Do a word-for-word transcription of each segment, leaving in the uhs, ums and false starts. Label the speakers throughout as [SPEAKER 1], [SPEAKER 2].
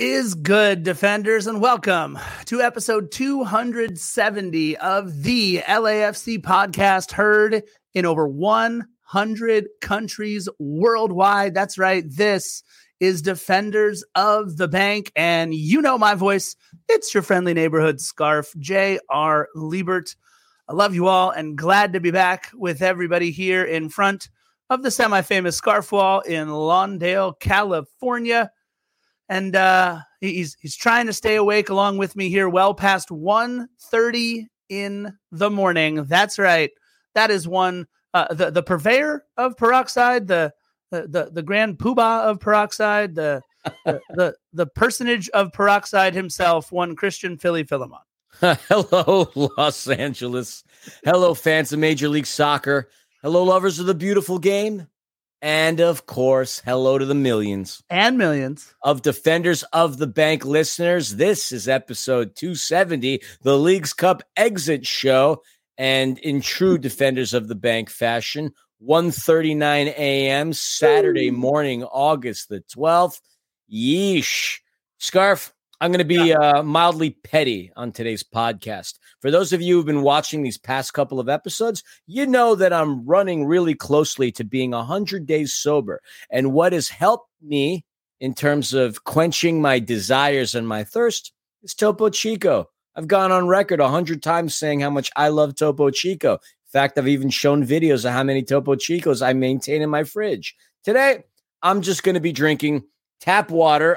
[SPEAKER 1] is good, Defenders, and welcome to episode two hundred seventy of the L A F C podcast, heard in over one hundred countries worldwide. That's right. This is Defenders of the Bank, and you know my voice. It's your friendly neighborhood scarf, J R Liebert. I love you all and glad to be back with everybody here in front of the semi-famous Scarf Wall in Lawndale, California. And uh, he's he's trying to stay awake along with me here well past one thirty in the morning. That's right. That is one, uh, the, the purveyor of peroxide, the the the, the grand poobah of peroxide, the, the, the, the personage of peroxide himself, one Christian Philly Philemon.
[SPEAKER 2] Hello, Los Angeles. Hello, fans of Major League Soccer. Hello, lovers of the beautiful game. And, of course, hello to the millions.
[SPEAKER 1] And millions.
[SPEAKER 2] Of Defenders of the Bank listeners. This is episode two seventy, the Leagues Cup exit show. And in true Defenders of the Bank fashion, one thirty-nine a.m. Saturday morning, August the twelfth. Yeesh. Scarf, I'm going to be yeah. uh, mildly petty on today's podcast. For those of you who've been watching these past couple of episodes, you know that I'm running really closely to being one hundred days sober. And what has helped me in terms of quenching my desires and my thirst is Topo Chico. I've gone on record one hundred times saying how much I love Topo Chico. In fact, I've even shown videos of how many Topo Chicos I maintain in my fridge. Today, I'm just going to be drinking tap water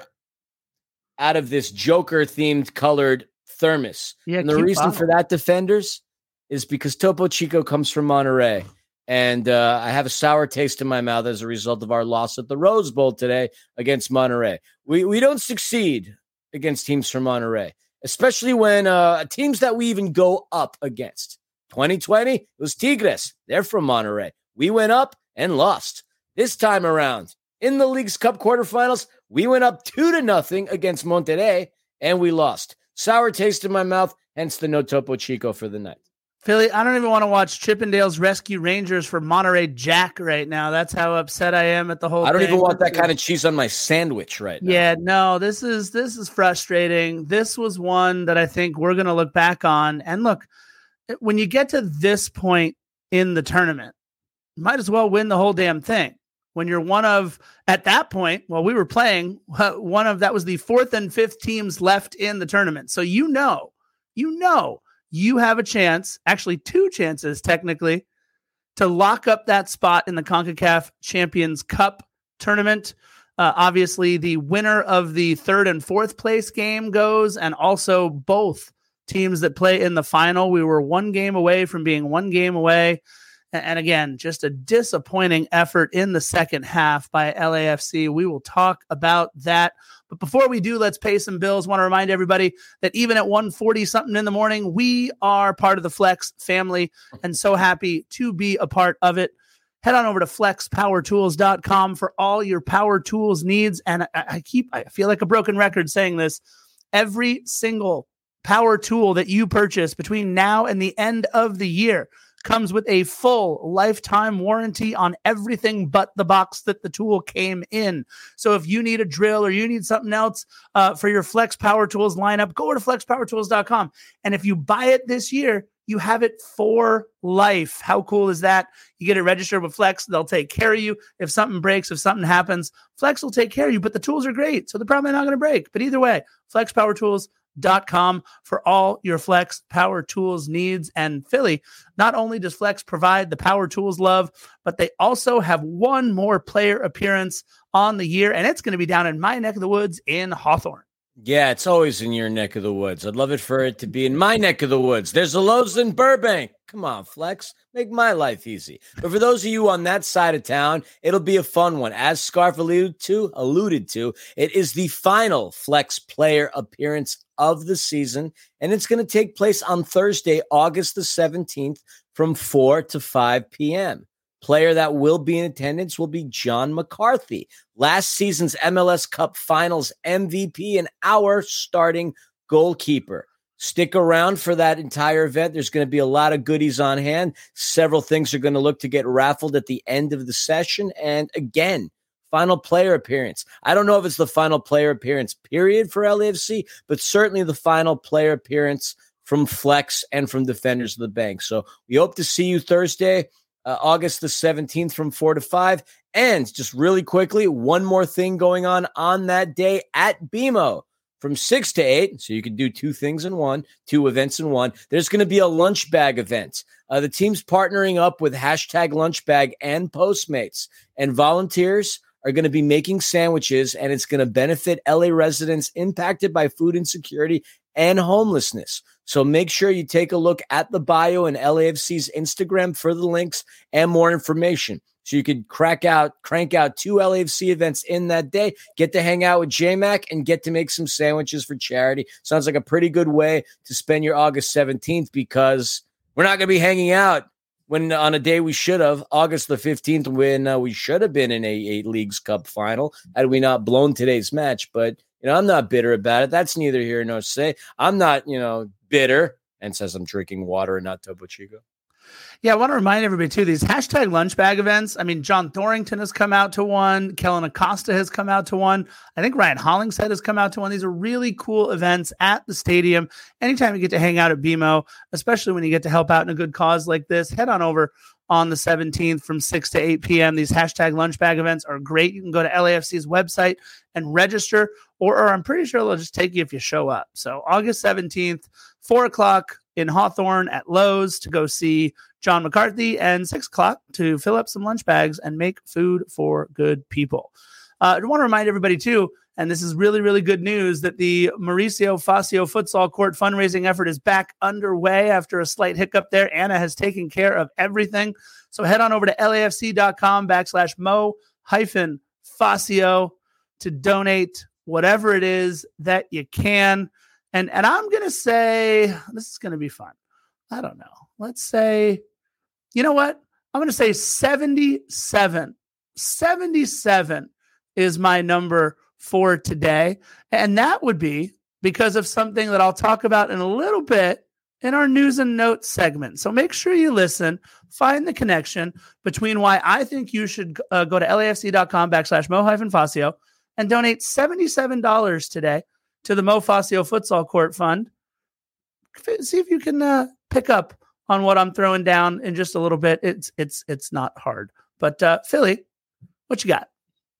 [SPEAKER 2] out of this Joker-themed colored thermos. Yeah, and the reason for that, Defenders, is because Topo Chico comes from Monterey. And uh, I have a sour taste in my mouth as a result of our loss at the Rose Bowl today against Monterey. We we don't succeed against teams from Monterey, especially when uh, teams that we even go up against. twenty twenty, it was Tigres. They're from Monterey. We went up and lost. This time around, in the League's Cup quarterfinals, we went up two to nothing against Monterrey, and we lost. Sour taste in my mouth, hence the no Topo Chico for the night.
[SPEAKER 1] Philly, I don't even want to watch Chippendale's Rescue Rangers for Monterey Jack right now. That's how upset I am at the whole thing.
[SPEAKER 2] I don't thing. even want that kind of cheese on my sandwich right now.
[SPEAKER 1] Yeah, no, this is this is frustrating. This was one that I think we're going to look back on. And look, when you get to this point in the tournament, you might as well win the whole damn thing. When you're one of, at that point, while we were playing, one of, that was the fourth and fifth teams left in the tournament. So you know, you know, you have a chance, actually two chances technically, to lock up that spot in the CONCACAF Champions Cup tournament. Uh, obviously, the winner of the third and fourth place game goes, and also both teams that play in the final. We were one game away from being one game away. And again, just a disappointing effort in the second half by L A F C. We will talk about that. But before we do, let's pay some bills. I want to remind everybody that even at one forty something in the morning, we are part of the Flex family and so happy to be a part of it. Head on over to flex power tools dot com for all your power tools needs. And I, I keep, I feel like a broken record saying this. Every single power tool that you purchase between now and the end of the year comes with a full lifetime warranty on everything but the box that the tool came in. So if you need a drill or you need something else uh, for your Flex Power Tools lineup, go to flex power tools dot com. And if you buy it this year, you have it for life. How cool is that? You get it registered with Flex. They'll take care of you. If something breaks, if something happens, Flex will take care of you. But the tools are great, so they're probably not going to break. But either way, flex power tools dot com for all your Flex power tools needs. And Philly, not only does Flex provide the power tools love, but they also have one more player appearance on the year, and it's going to be down in my neck of the woods in Hawthorne.
[SPEAKER 2] Yeah, it's always in your neck of the woods. I'd love it for it to be in my neck of the woods. There's a Lowe's in Burbank. Come on, Flex. Make my life easy. But for those of you on that side of town, it'll be a fun one. As Scarf alluded to, alluded to, it is the final Flex player appearance of the season, and it's going to take place on Thursday, August the seventeenth from four to five p.m. Player that will be in attendance will be John McCarthy, last season's M L S Cup Finals M V P and our starting goalkeeper. Stick around for that entire event. There's going to be a lot of goodies on hand. Several things are going to look to get raffled at the end of the session. And again, final player appearance. I don't know if it's the final player appearance period for L A F C, but certainly the final player appearance from Flex and from Defenders of the Bank. So we hope to see you Thursday, uh, August the seventeenth from four to five. And just really quickly, one more thing going on on that day at B M O from six to eight. So you can do two things in one, two events in one. There's going to be a lunch bag event. Uh, the team's partnering up with hashtag Lunchbag and Postmates, and volunteers are going to be making sandwiches, and it's going to benefit L A residents impacted by food insecurity and homelessness. So make sure you take a look at the bio and L A F C's Instagram for the links and more information. So you could crack out, crank out two L A F C events in that day, get to hang out with J-Mac, and get to make some sandwiches for charity. Sounds like a pretty good way to spend your August seventeenth, because we're not going to be hanging out when on a day we should have, August the fifteenth, when uh, we should have been in a, a Leagues Cup final had we not blown today's match. But, you know, I'm not bitter about it. That's neither here nor say. I'm not, you know, bitter, and says I'm drinking water and not Topo Chico.
[SPEAKER 1] Yeah, I want to remind everybody, too, these hashtag lunch bag events. I mean, John Thorrington has come out to one. Kellen Acosta has come out to one. I think Ryan Hollingshead has come out to one. These are really cool events at the stadium. Anytime you get to hang out at B M O, especially when you get to help out in a good cause like this, head on over on the seventeenth from six to eight p.m. These hashtag lunch bag events are great. You can go to L A F C's website and register, or, or I'm pretty sure they'll just take you if you show up. So August seventeenth, four o'clock in Hawthorne at Lowe's to go see John McCarthy, and six o'clock to fill up some lunch bags and make food for good people. Uh, I want to remind everybody, too, and this is really, really good news, that the Mauricio Facio Futsal Court fundraising effort is back underway after a slight hiccup there. Anna has taken care of everything. So head on over to LAFC.com backslash Mo hyphen Facio to donate whatever it is that you can. And, and I'm going to say, this is going to be fun. I don't know. Let's say, you know what? I'm going to say seventy-seven. seventy-seven is my number for today. And that would be because of something that I'll talk about in a little bit in our news and notes segment. So make sure you listen, find the connection between why I think you should uh, go to LAFC.com backslash Mo hyphen Facio and donate seventy-seven dollars today to the Mo Facio Futsal Court Fund. See if you can uh, pick up on what I'm throwing down in just a little bit. It's it's it's not hard. But uh, Philly, what you got?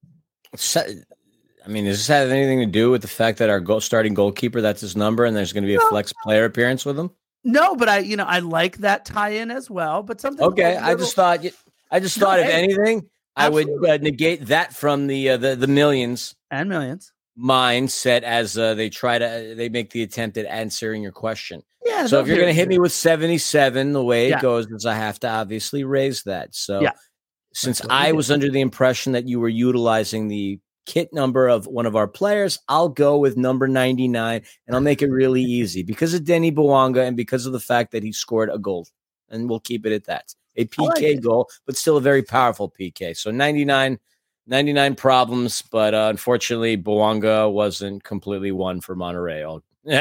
[SPEAKER 2] I mean, does this have anything to do with the fact that our goal, starting goalkeeper, that's his number, and there's going to be a no. flex player appearance with him?
[SPEAKER 1] No, but I, you know, I like that tie-in as well. But something.
[SPEAKER 2] Okay,
[SPEAKER 1] like
[SPEAKER 2] I just thought, I just thought, no, if hey, anything, absolutely. I would uh, negate that from the uh, the the millions
[SPEAKER 1] and millions
[SPEAKER 2] mindset as uh, they try to they make the attempt at answering your question.
[SPEAKER 1] Yeah.
[SPEAKER 2] So if you're going to hit me with seventy-seven, the way
[SPEAKER 1] yeah.
[SPEAKER 2] it goes is I have to obviously raise that. So
[SPEAKER 1] yeah.
[SPEAKER 2] since I was under the impression that you were utilizing the kit number of one of our players, I'll go with number ninety-nine, and I'll make it really easy because of Denny Bouanga and because of the fact that he scored a goal, and we'll keep it at that. A P K like goal, but still a very powerful P K. So ninety-nine, ninety-nine problems, but uh, unfortunately, Bouanga wasn't completely one for Monterrey. I'll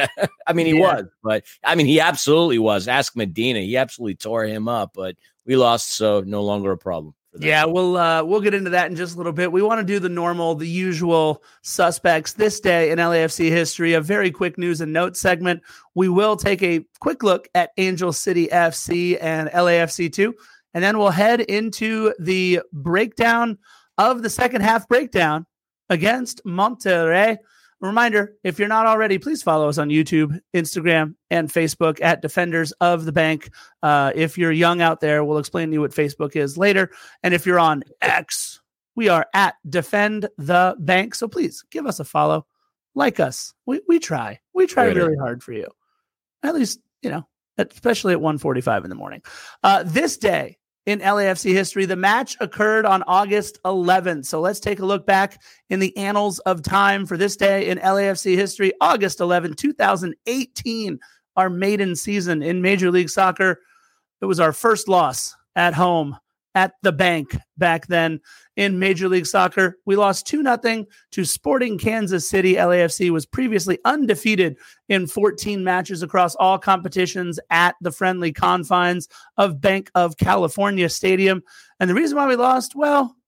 [SPEAKER 2] I mean, he yeah. was, but I mean, he absolutely was. Ask Medina. He absolutely tore him up, but we lost, so no longer a problem. For that.
[SPEAKER 1] Yeah, we'll uh, we'll get into that in just a little bit. We want to do the normal, the usual suspects this day in L A F C history, a very quick news and notes segment. We will take a quick look at Angel City F C and L A F C two, and then we'll head into the breakdown of the second half breakdown against Monterrey. A reminder, if you're not already, please follow us on YouTube, Instagram, and Facebook at Defenders of the Bank. Uh, if you're young out there, we'll explain to you what Facebook is later. And if you're on X, we are at Defend the Bank. So please give us a follow. Like us. We we try. We try really, really hard for you. At least, you know, especially at one forty-five in the morning. Uh, this day in L A F C history, the match occurred on August eleventh. So let's take a look back in the annals of time for this day in L A F C history. August eleventh, twenty eighteen, our maiden season in Major League Soccer. It was our first loss at home at the bank back then in Major League Soccer. We lost two nothing to Sporting Kansas City. L A F C was previously undefeated in fourteen matches across all competitions at the friendly confines of Bank of California Stadium. And the reason why we lost, well,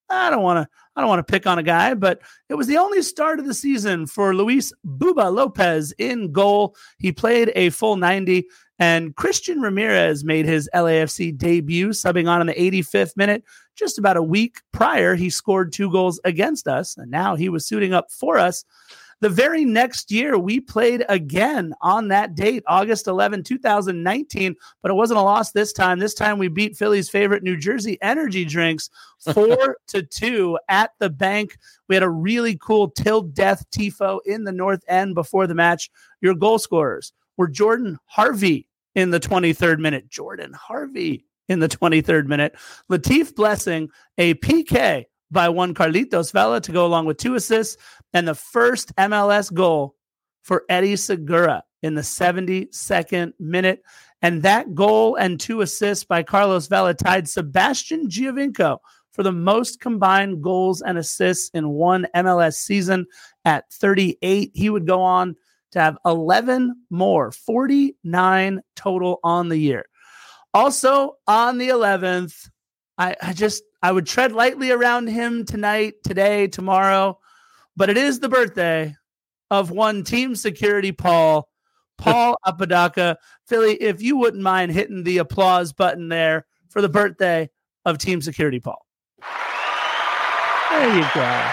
[SPEAKER 1] I don't want to I don't want to pick on a guy, but it was the only start of the season for Luis Buba Lopez in goal. He played a full ninety, and Christian Ramirez made his L A F C debut, subbing on in the eighty-fifth minute. Just about a week prior, he scored two goals against us, and now he was suiting up for us. The very next year, we played again on that date, August eleventh, twenty nineteen, but it wasn't a loss this time. This time we beat Philly's favorite New Jersey Energy Drinks four to two at the Bank. We had a really cool till death tifo in the North End before the match. Your goal scorers were Jordan Harvey in the twenty-third minute. Jordan Harvey in the twenty-third minute. Latif Blessing, a P K by one Carlitos Vela to go along with two assists, and the first M L S goal for Eddie Segura in the seventy-second minute. And that goal and two assists by Carlos Vela tied Sebastian Giovinco for the most combined goals and assists in one M L S season at thirty-eight. He would go on to have eleven more, forty-nine total on the year. Also on the eleventh, I, I just, I would tread lightly around him tonight, today, tomorrow, but it is the birthday of one Team Security Paul, Paul Apodaca. Philly, if you wouldn't mind hitting the applause button there for the birthday of Team Security Paul. There you go.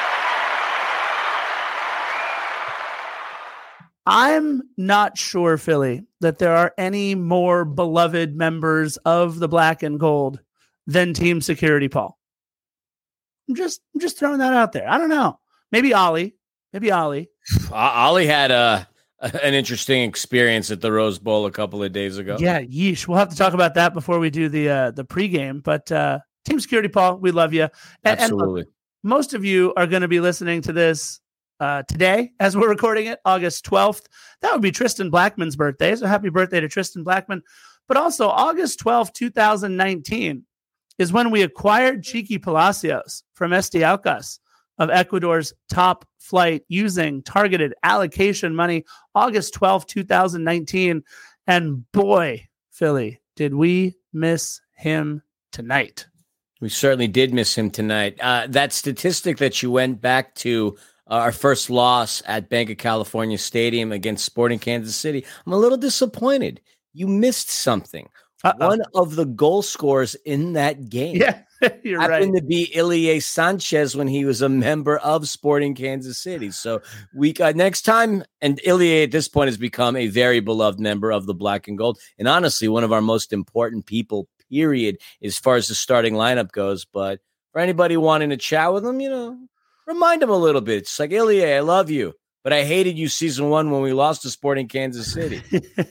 [SPEAKER 1] I'm not sure, Philly, that there are any more beloved members of the Black and Gold than Team Security Paul. I'm just, I'm just throwing that out there. I don't know. Maybe Ollie. Maybe Ollie.
[SPEAKER 2] Ollie had a, an interesting experience at the Rose Bowl a couple of days ago.
[SPEAKER 1] Yeah, yeesh. We'll have to talk about that before we do the uh, the pregame. But uh, Team Security Paul, we love you. And,
[SPEAKER 2] Absolutely.
[SPEAKER 1] And look, most of you are going to be listening to this uh, today as we're recording it, August twelfth. That would be Tristan Blackman's birthday. So happy birthday to Tristan Blackman. But also August twelfth, twenty nineteen is when we acquired Cheeky Palacios from Esti Aucas of Ecuador's top flight using targeted allocation money. August twelfth, twenty nineteen. And boy, Philly, did we miss him tonight.
[SPEAKER 2] We certainly did miss him tonight. Uh, that statistic that you went back to, uh, our first loss at Bank of California Stadium against Sporting Kansas City, I'm a little disappointed. You missed something. Uh-oh. One of the goal scorers in that game
[SPEAKER 1] yeah, you're
[SPEAKER 2] happened
[SPEAKER 1] right.
[SPEAKER 2] to be Ilie Sanchez when he was a member of Sporting Kansas City. So we got next time, and Ilie at this point has become a very beloved member of the Black and Gold, and honestly, one of our most important people, period, as far as the starting lineup goes. But for anybody wanting to chat with him, you know, remind him a little bit. It's like, Ilie, I love you, but I hated you season one when we lost to Sporting Kansas City.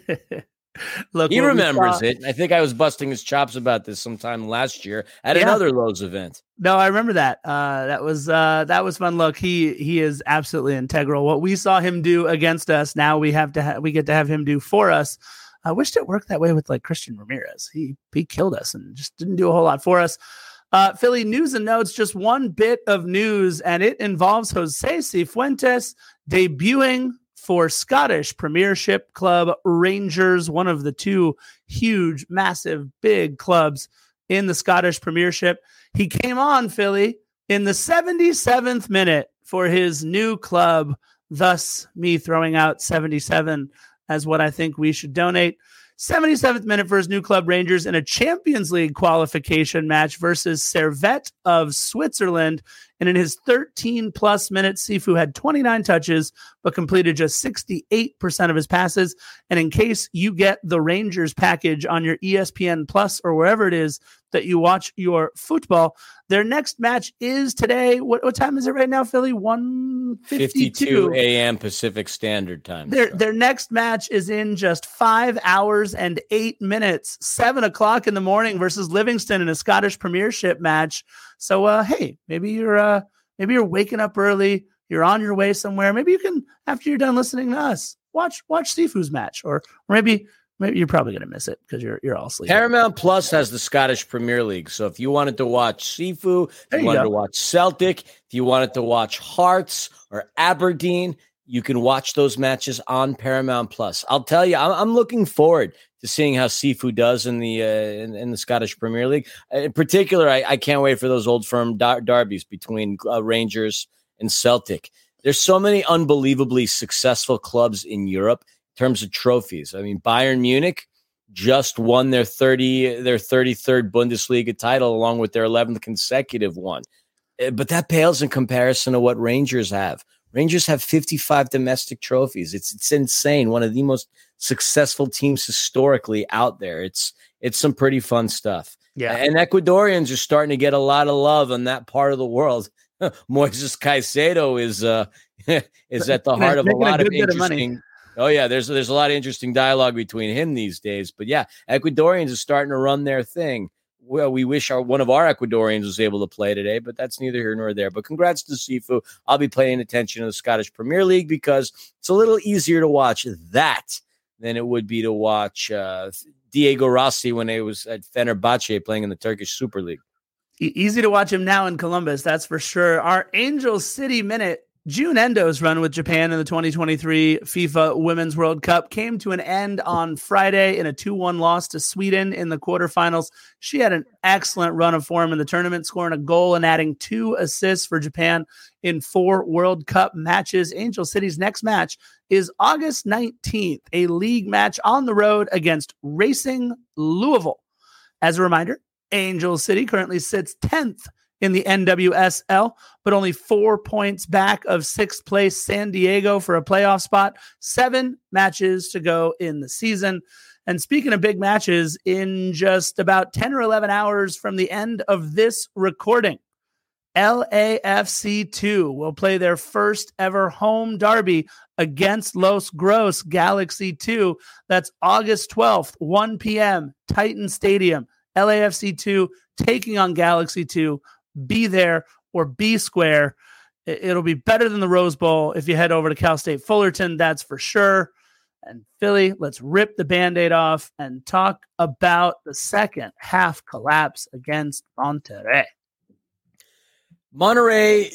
[SPEAKER 2] Look, he remembers it. I think I was busting his chops about this sometime last year at yeah. another Lowe's event.
[SPEAKER 1] No, I remember that. Uh, that was uh, that was fun. Look, he he is absolutely integral. What we saw him do against us, now we have to ha- we get to have him do for us. I wished it worked that way with like Christian Ramirez. He he killed us and just didn't do a whole lot for us. Uh, Philly news and notes, just one bit of news, and it involves Jose Cifuentes debuting for Scottish Premiership club Rangers, one of the two huge, massive, big clubs in the Scottish Premiership. He came on, Philly, in the seventy-seventh minute for his new club, thus me throwing out seventy-seven as what I think we should donate. seventy-seventh minute for his new club Rangers in a Champions League qualification match versus Servette of Switzerland. And in his thirteen plus minutes, Sifu had twenty-nine touches, but completed just sixty-eight percent of his passes. And in case you get the Rangers package on your E S P N Plus or wherever it is that you watch your football, their next match is today. What, what time is it right now, Philly? one fifty-two
[SPEAKER 2] a.m. Pacific Standard Time.
[SPEAKER 1] Their, their next match is in just five hours and eight minutes, seven o'clock in the morning versus Livingston in a Scottish Premiership match. So, uh, hey, maybe you're uh, maybe you're waking up early. You're on your way somewhere. Maybe you can, after you're done listening to us, watch watch Sifu's match, or, or maybe maybe you're probably gonna miss it because you're you're all asleep.
[SPEAKER 2] Paramount Plus has the Scottish Premier League, so if you wanted to watch Sifu, if you, you wanted go. to watch Celtic, if you wanted to watch Hearts or Aberdeen, You can watch those matches on Paramount Plus. I'll tell you, I'm, I'm looking forward to seeing how Sifu does in the uh, in, in the Scottish Premier League. In particular, I, I can't wait for those old firm dar- derbies between uh, Rangers and Celtic. There's so many unbelievably successful clubs in Europe in terms of trophies. I mean, Bayern Munich just won their thirty their thirty-third Bundesliga title along with their eleventh consecutive one. But that pales in comparison to what Rangers have. Rangers have fifty-five domestic trophies. It's it's insane. One of the most successful teams historically out there. It's it's some pretty fun stuff.
[SPEAKER 1] Yeah.
[SPEAKER 2] And Ecuadorians are starting to get a lot of love on that part of the world. Moises Caicedo is uh is at the heart of a lot of interesting. Oh yeah, there's there's a lot of interesting dialogue between him these days. But yeah, Ecuadorians are starting to run their thing. Well, we wish our one of our Ecuadorians was able to play today, but that's neither here nor there. But congrats to Sifu. I'll be paying attention to the Scottish Premier League because it's a little easier to watch that than it would be to watch uh, Diego Rossi when he was at Fenerbahce playing in the Turkish Super League.
[SPEAKER 1] E- easy to watch him now in Columbus, that's for sure. Our Angel City Minute. June Endo's run with Japan in the twenty twenty-three FIFA Women's World Cup came to an end on Friday in a two one loss to Sweden in the quarterfinals. She had an excellent run of form in the tournament, scoring a goal and adding two assists for Japan in four World Cup matches. Angel City's next match is August nineteenth, a league match on the road against Racing Louisville. As a reminder, Angel City currently sits tenth in the N W S L, but only four points back of sixth place San Diego for a playoff spot. Seven matches to go in the season. And speaking of big matches, in just about ten or eleven hours from the end of this recording, L A F C two will play their first ever home derby against Los Gros Galaxy two. That's August twelfth, one p.m., Titan Stadium. L A F C two taking on Galaxy two. Be there or be square. It'll be better than the Rose Bowl if you head over to Cal State Fullerton, that's for sure. And Philly, let's rip the Band-Aid off and talk about the second half collapse against Monterrey.
[SPEAKER 2] Monterrey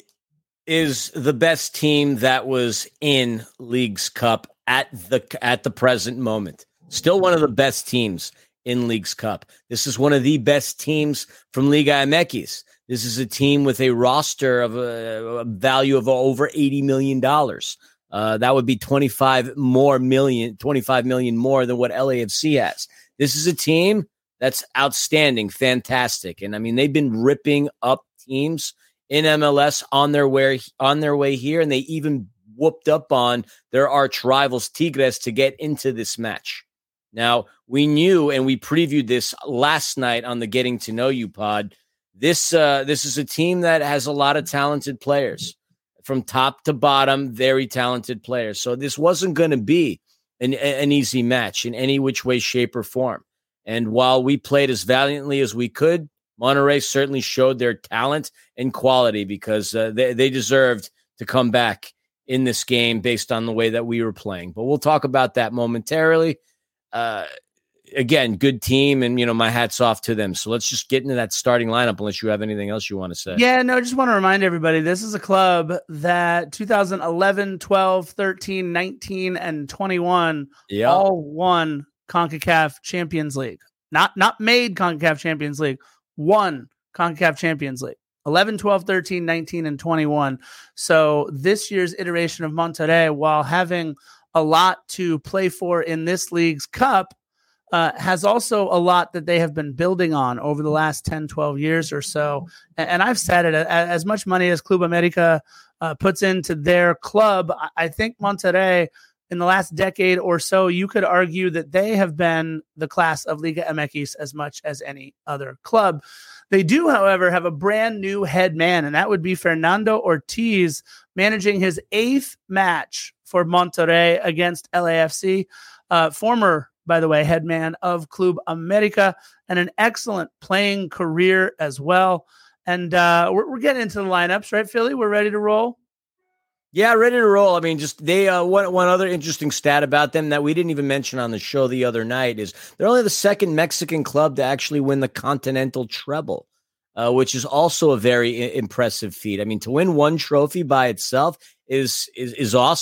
[SPEAKER 2] is the best team that was in Leagues Cup at the at the present moment. Still one of the best teams in Leagues Cup. This is one of the best teams from Liga M X. This is a team with a roster of a, a value of over eighty million dollars. Uh, that would be twenty-five more million, twenty-five million more than what L A F C has. This is a team that's outstanding, fantastic. And I mean, they've been ripping up teams in M L S on their way, on their way here. And they even whooped up on their arch rivals Tigres to get into this match. Now, we knew, and we previewed this last night on the Getting to Know You pod. This uh, this is a team that has a lot of talented players from top to bottom, very talented players. So this wasn't going to be an, an easy match in any which way, shape, or form. And while we played as valiantly as we could, Monterrey certainly showed their talent and quality because uh, they, they deserved to come back in this game based on the way that we were playing. But we'll talk about that momentarily. Uh, Again, good team, and, you know, my hat's off to them. So let's just get into that starting lineup unless you have anything else you want to say.
[SPEAKER 1] Yeah, no, I just want to remind everybody, this is a club that two thousand eleven, twelve, thirteen, nineteen, and twenty-one
[SPEAKER 2] yep.
[SPEAKER 1] all won CONCACAF Champions League. Not not made CONCACAF Champions League, won CONCACAF Champions League. eleven, twelve, thirteen, nineteen, and twenty-one. So this year's iteration of Monterrey, while having a lot to play for in this league's cup, Uh, has also a lot that they have been building on over the last ten, twelve years or so. And, and I've said it, as much money as Club America uh, puts into their club, I think Monterrey in the last decade or so, you could argue that they have been the class of Liga M X as much as any other club. They do, however, have a brand new head man, and that would be Fernando Ortiz, managing his eighth match for Monterrey against L A F C. Uh, former by the way, head man of Club America, and an excellent playing career as well. And uh, we're, we're getting into the lineups, right, Philly? We're ready to roll?
[SPEAKER 2] Yeah, ready to roll. I mean, just they uh, one, one other interesting stat about them that we didn't even mention on the show the other night is they're only the second Mexican club to actually win the Continental Treble, uh, which is also a very I- impressive feat. I mean, to win one trophy by itself is is, is awesome.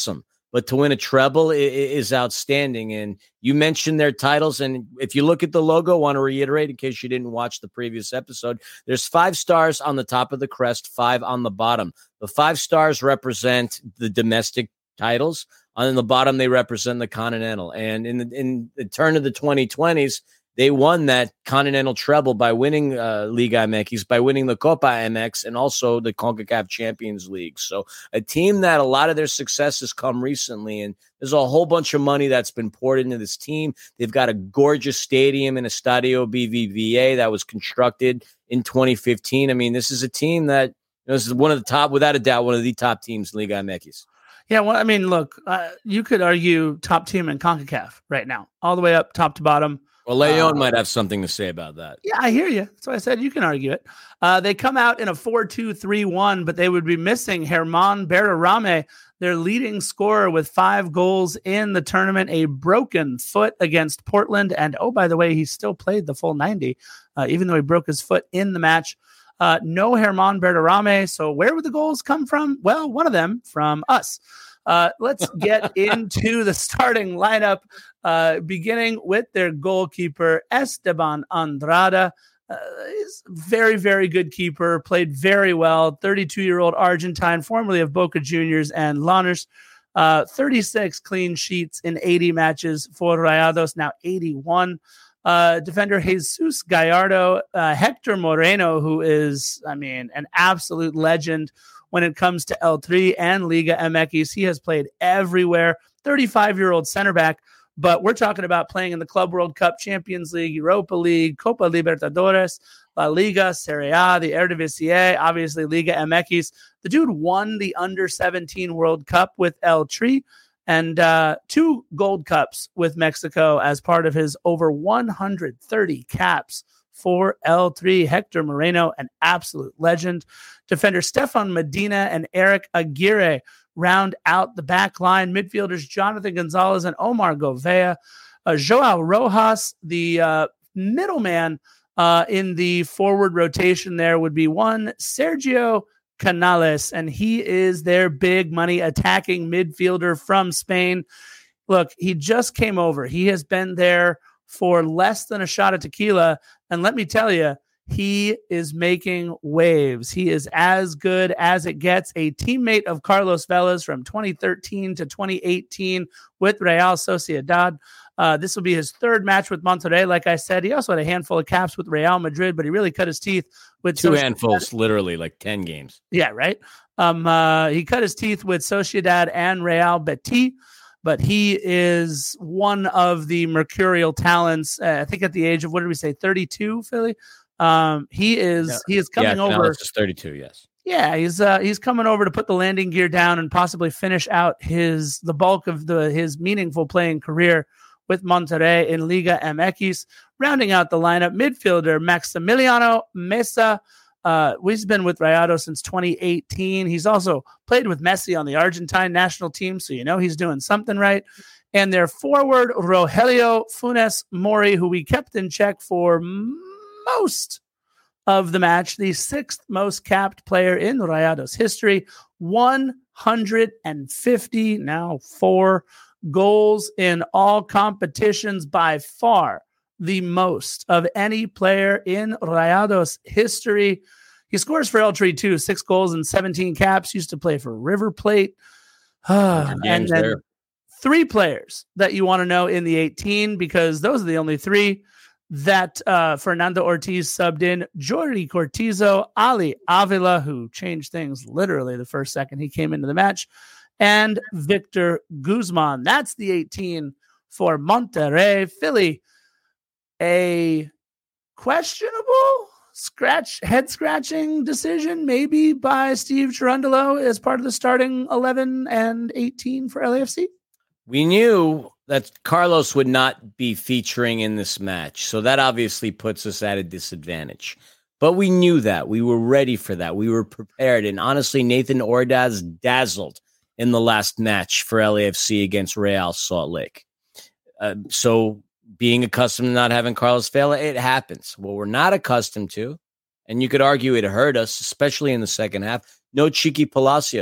[SPEAKER 2] but to win a treble is outstanding. And you mentioned their titles. And if you look at the logo, I want to reiterate in case you didn't watch the previous episode, there's five stars on the top of the crest, five on the bottom. The five stars represent the domestic titles. On the bottom, they represent the Continental. And in the, in the turn of the twenty twenties, they won that Continental treble by winning uh, Liga M X, by winning the Copa M X, and also the CONCACAF Champions League. So a team that a lot of their success has come recently, and there's a whole bunch of money that's been poured into this team. They've got a gorgeous stadium in Estadio B B V A that was constructed in twenty fifteen. I mean, this is a team that, you know, this is one of the top, without a doubt, one of the top teams in Liga M X.
[SPEAKER 1] Yeah, well, I mean, look, uh, you could argue top team in CONCACAF right now, all the way up, top to bottom.
[SPEAKER 2] Well, Leon uh, might have something to say about that.
[SPEAKER 1] Yeah, I hear you. That's why I said you can argue it. Uh, they come out in a four two three one, but they would be missing Germán Berterame, their leading scorer with five goals in the tournament, a broken foot against Portland. And, oh, by the way, he still played the full ninety, uh, even though he broke his foot in the match. Uh, no Germán Berterame. So where would the goals come from? Well, one of them from us. Uh, let's get into the starting lineup, uh, beginning with their goalkeeper, Esteban Andrada. Uh, he's a very, very good keeper, played very well. thirty-two-year-old Argentine, formerly of Boca Juniors and Lanús. Uh, thirty-six clean sheets in eighty matches for Rayados, now eighty-one. Uh, defender Jesus Gallardo, uh, Hector Moreno, who is, I mean, an absolute legend when it comes to El Tri and Liga M X. He has played everywhere. thirty-five-year-old center back, but we're talking about playing in the Club World Cup, Champions League, Europa League, Copa Libertadores, La Liga, Serie A, the Eredivisie, obviously Liga M X. The dude won the under seventeen World Cup with El Tri and uh, two gold cups with Mexico as part of his over one hundred thirty caps for El Tri. Hector Moreno, an absolute legend. Defender Stefan Medina and Eric Aguirre round out the back line. Midfielders Jonathan Gonzalez and Omar Govea. Uh, Joao Rojas, the uh, middleman uh, in the forward rotation there, would be one Sergio Canales, and he is their big money attacking midfielder from Spain. Look, he just came over. He has been there for less than a shot of tequila, and let me tell you, he is making waves. He is as good as it gets. A teammate of Carlos Vela's from twenty thirteen to twenty eighteen with Real Sociedad. Uh, this will be his third match with Monterrey. Like I said, he also had a handful of caps with Real Madrid, but he really cut his teeth with
[SPEAKER 2] two
[SPEAKER 1] Sociedad.
[SPEAKER 2] handfuls, literally like ten games.
[SPEAKER 1] Yeah, right. Um, uh, he cut his teeth with Sociedad and Real Betis, but he is one of the mercurial talents. Uh, I think at the age of, what did we say, thirty-two, Philly? Um, he is yeah. he is coming
[SPEAKER 2] yeah,
[SPEAKER 1] over.
[SPEAKER 2] It's thirty-two, yes.
[SPEAKER 1] Yeah, he's uh, he's coming over to put the landing gear down and possibly finish out his the bulk of the his meaningful playing career with Monterrey in Liga M X. Rounding out the lineup, midfielder Maximiliano Mesa. Uh, we've been with Rayado since twenty eighteen. He's also played with Messi on the Argentine national team, so you know he's doing something right. And their forward, Rogelio Funes Mori, who we kept in check for most of the match, the sixth most capped player in Rayados history, one hundred fifty, now four goals in all competitions, by far the most of any player in Rayados history. He scores for El Tri too, six goals and seventeen caps, used to play for River Plate. and then there. Three players that you want to know in the eighteen, because those are the only three that uh, Fernando Ortiz subbed in. Jordi Cortizo, Ali Avila, who changed things literally the first second he came into the match, and Victor Guzman. That's the eighteen for Monterrey. Philly, a questionable scratch, head scratching decision maybe by Steve Cherundolo as part of the starting eleven and eighteen for L A F C.
[SPEAKER 2] We knew that Carlos would not be featuring in this match, so that obviously puts us at a disadvantage. But we knew that. We were ready for that. We were prepared. And honestly, Nathan Ordaz dazzled in the last match for L A F C against Real Salt Lake. Uh, so being accustomed to not having Carlos Vela, it happens. What we're not accustomed to, and you could argue it hurt us, especially in the second half, no Chiqui Palacios.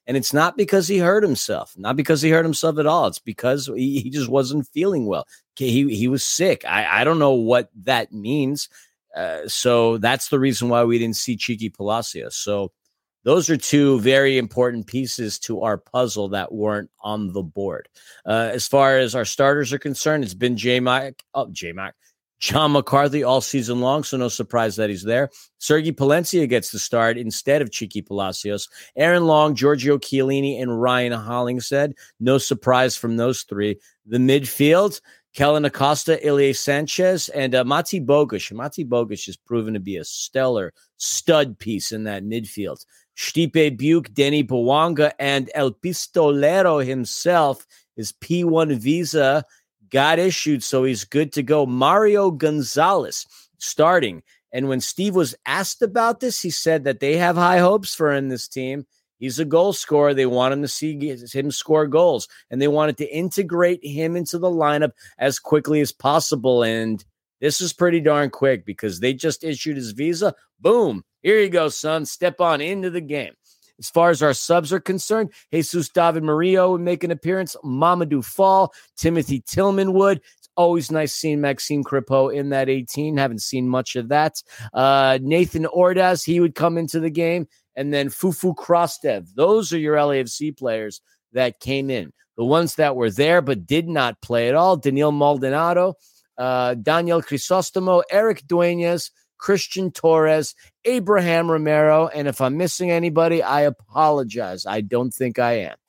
[SPEAKER 2] And it's not because he hurt himself, not because he hurt himself at all. It's because he, he just wasn't feeling well. He, he was sick. I, I don't know what that means. Uh, so that's the reason why we didn't see Cheeky Palacios. So those are two very important pieces to our puzzle that weren't on the board. Uh, as far as our starters are concerned, it's been J-Mac, oh, J-Mac, John McCarthy all season long, so no surprise that he's there. Sergi Palencia gets the start instead of Cheeky Palacios. Aaron Long, Giorgio Chiellini, and Ryan Hollingshead. No surprise from those three. The midfield, Kellen Acosta, Ilya Sanchez, and uh, Mati Bogusz. Mati Bogusz has proven to be a stellar stud piece in that midfield. Stipe Buke, Denny Bawanga, and El Pistolero himself. His P one visa got issued, so he's good to go. Mario Gonzalez starting. And when Steve was asked about this, he said that they have high hopes for him, this team. He's a goal scorer. They want him to see him score goals, and they wanted to integrate him into the lineup as quickly as possible. And this is pretty darn quick because they just issued his visa. Boom. Here you go, son. Step on into the game. As far as our subs are concerned, Jesus David Murillo would make an appearance. Mamadou Fall, Timothy Tillman would. It's always nice seeing Maxime Crepeau in that eighteen. Haven't seen much of that. Uh, Nathan Ordaz, he would come into the game. And then Fufu Krastev. Those are your L A F C players that came in. The ones that were there but did not play at all, Daniel Maldonado, uh, Daniel Crisostomo, Eric Dueñas, Christian Torres, Abraham Romero, and if I'm missing anybody, I apologize. I don't think I am.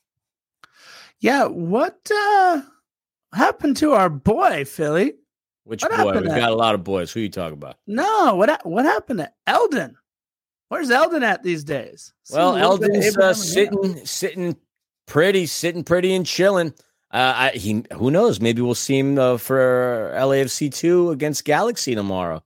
[SPEAKER 1] Yeah, what uh, happened to our boy, Philly?
[SPEAKER 2] Which
[SPEAKER 1] what
[SPEAKER 2] boy? We've to... got a lot of boys. Who are you talking about?
[SPEAKER 1] No, what what happened to Eldon? Where's Eldon at these days?
[SPEAKER 2] Well, Eldon's uh, sitting, sitting pretty, sitting pretty and chilling. Uh, I, he, who knows? Maybe we'll see him uh, for L A F C two against Galaxy tomorrow.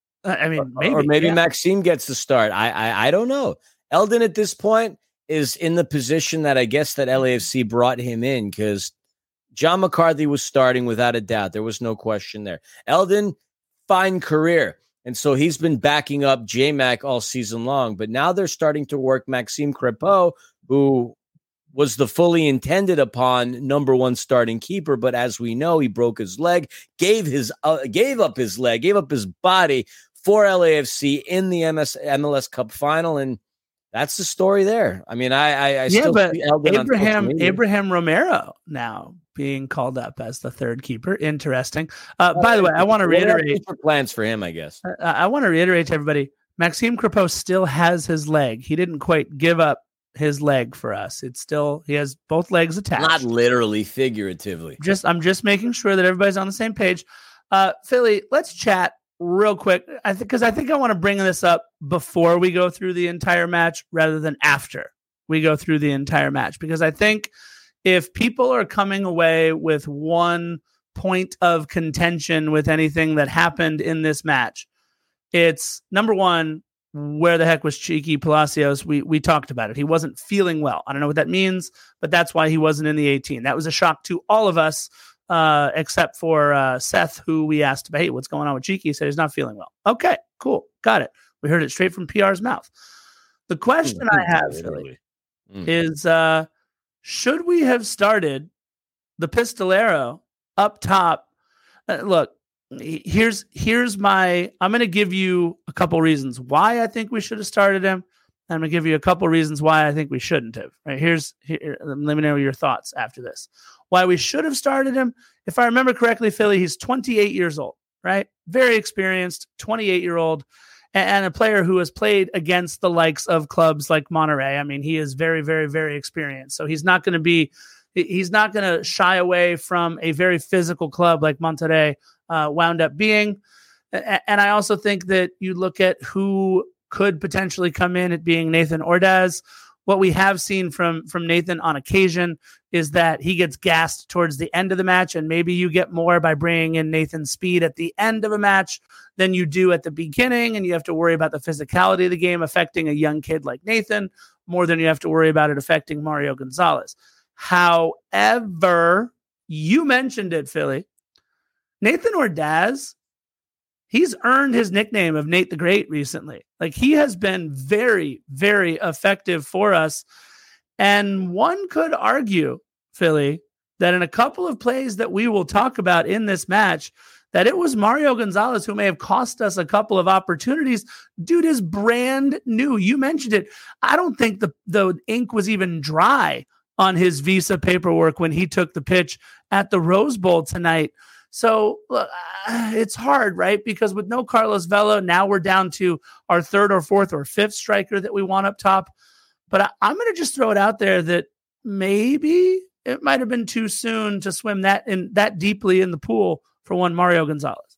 [SPEAKER 1] I mean, maybe,
[SPEAKER 2] or, or maybe
[SPEAKER 1] yeah.
[SPEAKER 2] Maxime gets the start. I, I I don't know. Eldon at this point is in the position that I guess that L A F C brought him in because John McCarthy was starting without a doubt. There was no question there. Eldon, fine career. And so he's been backing up J-Mac all season long. But now they're starting to work Maxime Crepeau, who was the fully intended upon number one starting keeper. But as we know, he broke his leg, gave his uh, gave up his leg, gave up his body for L A F C in the M S, M L S Cup final. And that's the story there. I mean, I, I, I
[SPEAKER 1] yeah,
[SPEAKER 2] still
[SPEAKER 1] but
[SPEAKER 2] see Eldon
[SPEAKER 1] Abraham Abraham Romero now being called up as the third keeper. Interesting. Uh, uh, by the way, I want to reiterate
[SPEAKER 2] plans for him. I guess
[SPEAKER 1] uh, I want to reiterate to everybody: Maxime Crepeau still has his leg. He didn't quite give up his leg for us. It's still he has both legs attached.
[SPEAKER 2] Not literally, figuratively.
[SPEAKER 1] Just I'm just making sure that everybody's on the same page. Uh, Philly, let's chat real quick. I think because I think I want to bring this up before we go through the entire match rather than after we go through the entire match, because I think if people are coming away with one point of contention with anything that happened in this match, it's number one, where the heck was Cheeky Palacios? We we talked about it. He wasn't feeling well. I don't know what that means, but that's why he wasn't in the eighteen. That was a shock to all of us, uh, except for uh, Seth, who we asked about, hey, what's going on with Cheeky? He said he's not feeling well. Okay, cool. Got it. We heard it straight from P R's mouth. The question I have, Philly, mm. is uh, should we have started the Pistolero up top? Uh, look, here's here's my I'm going to give you a couple reasons why I think we should have started him. I'm going to give you a couple reasons why I think we shouldn't have. Right? Here's here, let me know your thoughts after this. Why we should have started him. If I remember correctly, Philly, he's twenty-eight years old, right? Very experienced, twenty-eight-year-old, and, and a player who has played against the likes of clubs like Monterrey. I mean, he is very, very, very experienced. So he's not going to be he's not going to shy away from a very physical club like Monterrey uh, wound up being. And I also think that you look at who could potentially come in at being Nathan Ordaz. What we have seen from, from Nathan on occasion is that he gets gassed towards the end of the match, and maybe you get more by bringing in Nathan's speed at the end of a match than you do at the beginning, and you have to worry about the physicality of the game affecting a young kid like Nathan more than you have to worry about it affecting Mario Gonzalez. However, you mentioned it, Philly. Nathan Ordaz, he's earned his nickname of Nate the Great recently. Like, he has been very, very effective for us. And one could argue, Philly, that in a couple of plays that we will talk about in this match, that it was Mario Gonzalez who may have cost us a couple of opportunities. Dude is brand new. You mentioned it. I don't think the, the ink was even dry on his visa paperwork when he took the pitch at the Rose Bowl tonight. So look, uh, it's hard, right? Because with no Carlos Vela, now we're down to our third or fourth or fifth striker that we want up top. But I, I'm going to just throw it out there that maybe it might have been too soon to swim that in that deeply in the pool for one Mario Gonzalez.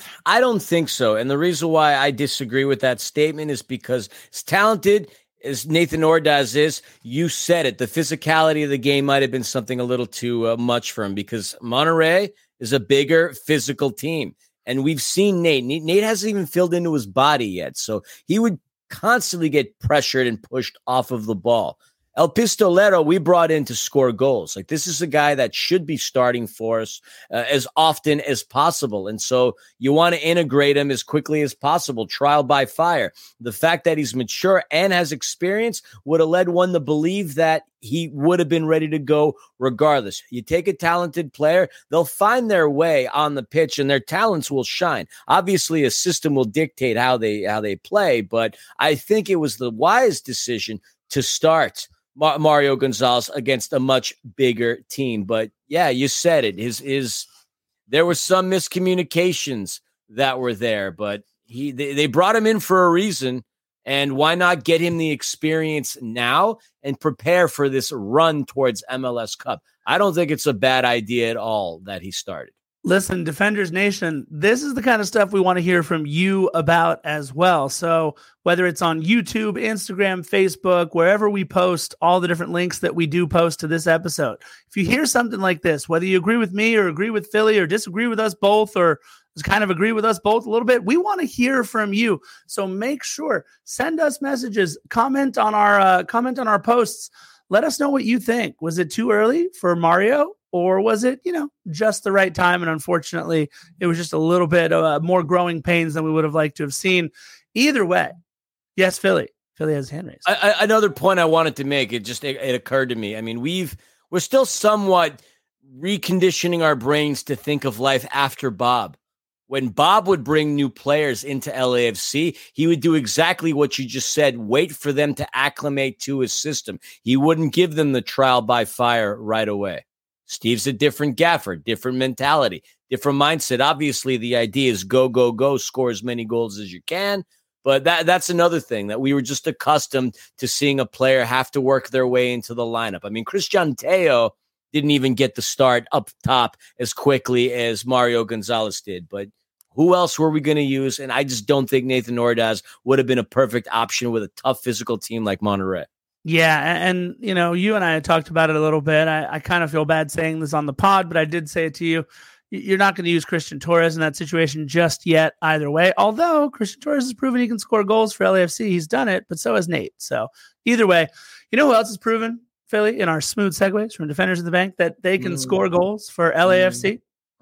[SPEAKER 2] I don't think so. And the reason why I disagree with that statement is because as talented as Nathan Ordaz is, you said it, the physicality of the game might have been something a little too uh, much for him, because Monterrey is a bigger physical team. And we've seen Nate. Nate. Nate hasn't even filled into his body yet. So he would constantly get pressured and pushed off of the ball. El Pistolero, we brought in to score goals. Like, this is a guy that should be starting for us uh, as often as possible. And so you want to integrate him as quickly as possible, trial by fire. The fact that he's mature and has experience would have led one to believe that he would have been ready to go regardless. You take a talented player, they'll find their way on the pitch and their talents will shine. Obviously, a system will dictate how they, how they play, but I think it was the wise decision to start Mario Gonzalez against a much bigger team. But yeah, you said it. His is there were some miscommunications that were there, but he they, they brought him in for a reason. And why not get him the experience now and prepare for this run towards M L S Cup? I don't think it's a bad idea at all that he started.
[SPEAKER 1] Listen, Defenders Nation, this is the kind of stuff we want to hear from you about as well. So whether it's on YouTube, Instagram, Facebook, wherever we post all the different links that we do post to this episode, if you hear something like this, whether you agree with me or agree with Philly or disagree with us both or kind of agree with us both a little bit, we want to hear from you. So make sure, send us messages, comment on our uh, comment on our posts. Let us know what you think. Was it too early for Mario? Or was it, you know, just the right time? And unfortunately, it was just a little bit uh, more growing pains than we would have liked to have seen. Either way, yes, Philly. Philly has hand raised.
[SPEAKER 2] I, I, another point I wanted to make, it just it, it occurred to me. I mean, we've we're still somewhat reconditioning our brains to think of life after Bob. When Bob would bring new players into L A F C, he would do exactly what you just said, wait for them to acclimate to his system. He wouldn't give them the trial by fire right away. Steve's a different gaffer, different mentality, different mindset. Obviously, the idea is go, go, go, score as many goals as you can. But that that's another thing that we were just accustomed to seeing a player have to work their way into the lineup. I mean, Christian Teo didn't even get the start up top as quickly as Mario Gonzalez did. But who else were we going to use? And I just don't think Nathan Ordaz would have been a perfect option with a tough physical team like Monterrey.
[SPEAKER 1] Yeah, and, you know, you and I had talked about it a little bit. I, I kind of feel bad saying this on the pod, but I did say it to you. You're not going to use Christian Torres in that situation just yet either way. Although Christian Torres has proven he can score goals for L A F C. He's done it, but so has Nate. So either way, you know who else has proven, Philly, in our smooth segues from Defenders of the Bank, that they can mm. score goals for L A F C?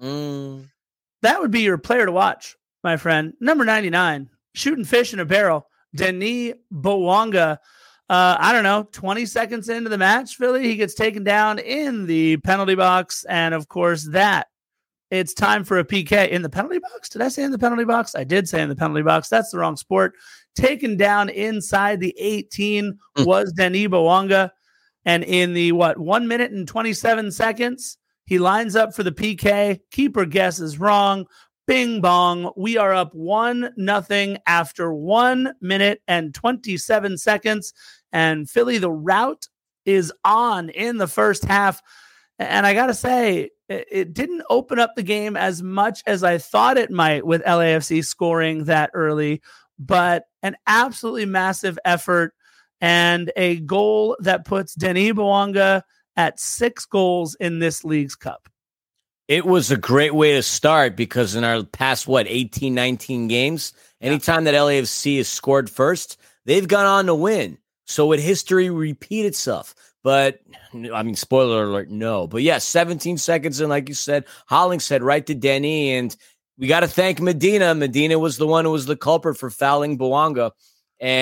[SPEAKER 2] Mm.
[SPEAKER 1] That would be your player to watch, my friend. Number ninety-nine, shooting fish in a barrel, Denis Bouanga. Uh, I don't know, twenty seconds into the match, Philly, he gets taken down in the penalty box. And of course, that it's time for a P K in the penalty box. Did I say in the penalty box? I did say in the penalty box. That's the wrong sport. Taken down inside the eighteen mm. was Denis Bouanga. And in the, what, one minute and twenty-seven seconds, he lines up for the P K. Keeper guesses wrong. Bing bong. We are up one nothing after one minute and twenty-seven seconds. And Philly, the route is on in the first half. And I got to say, it didn't open up the game as much as I thought it might with L A F C scoring that early, but an absolutely massive effort and a goal that puts Denis Bouanga at six goals in this League's Cup.
[SPEAKER 2] It was a great way to start because in our past, what, eighteen, nineteen games, anytime that L A F C has scored first, they've gone on to win. So would history repeat itself? But, I mean, spoiler alert, no. But, yeah, seventeen seconds in, like you said, Hollingshead right to Denis, and we got to thank Medina. Medina was the one who was the culprit for fouling Bouanga. And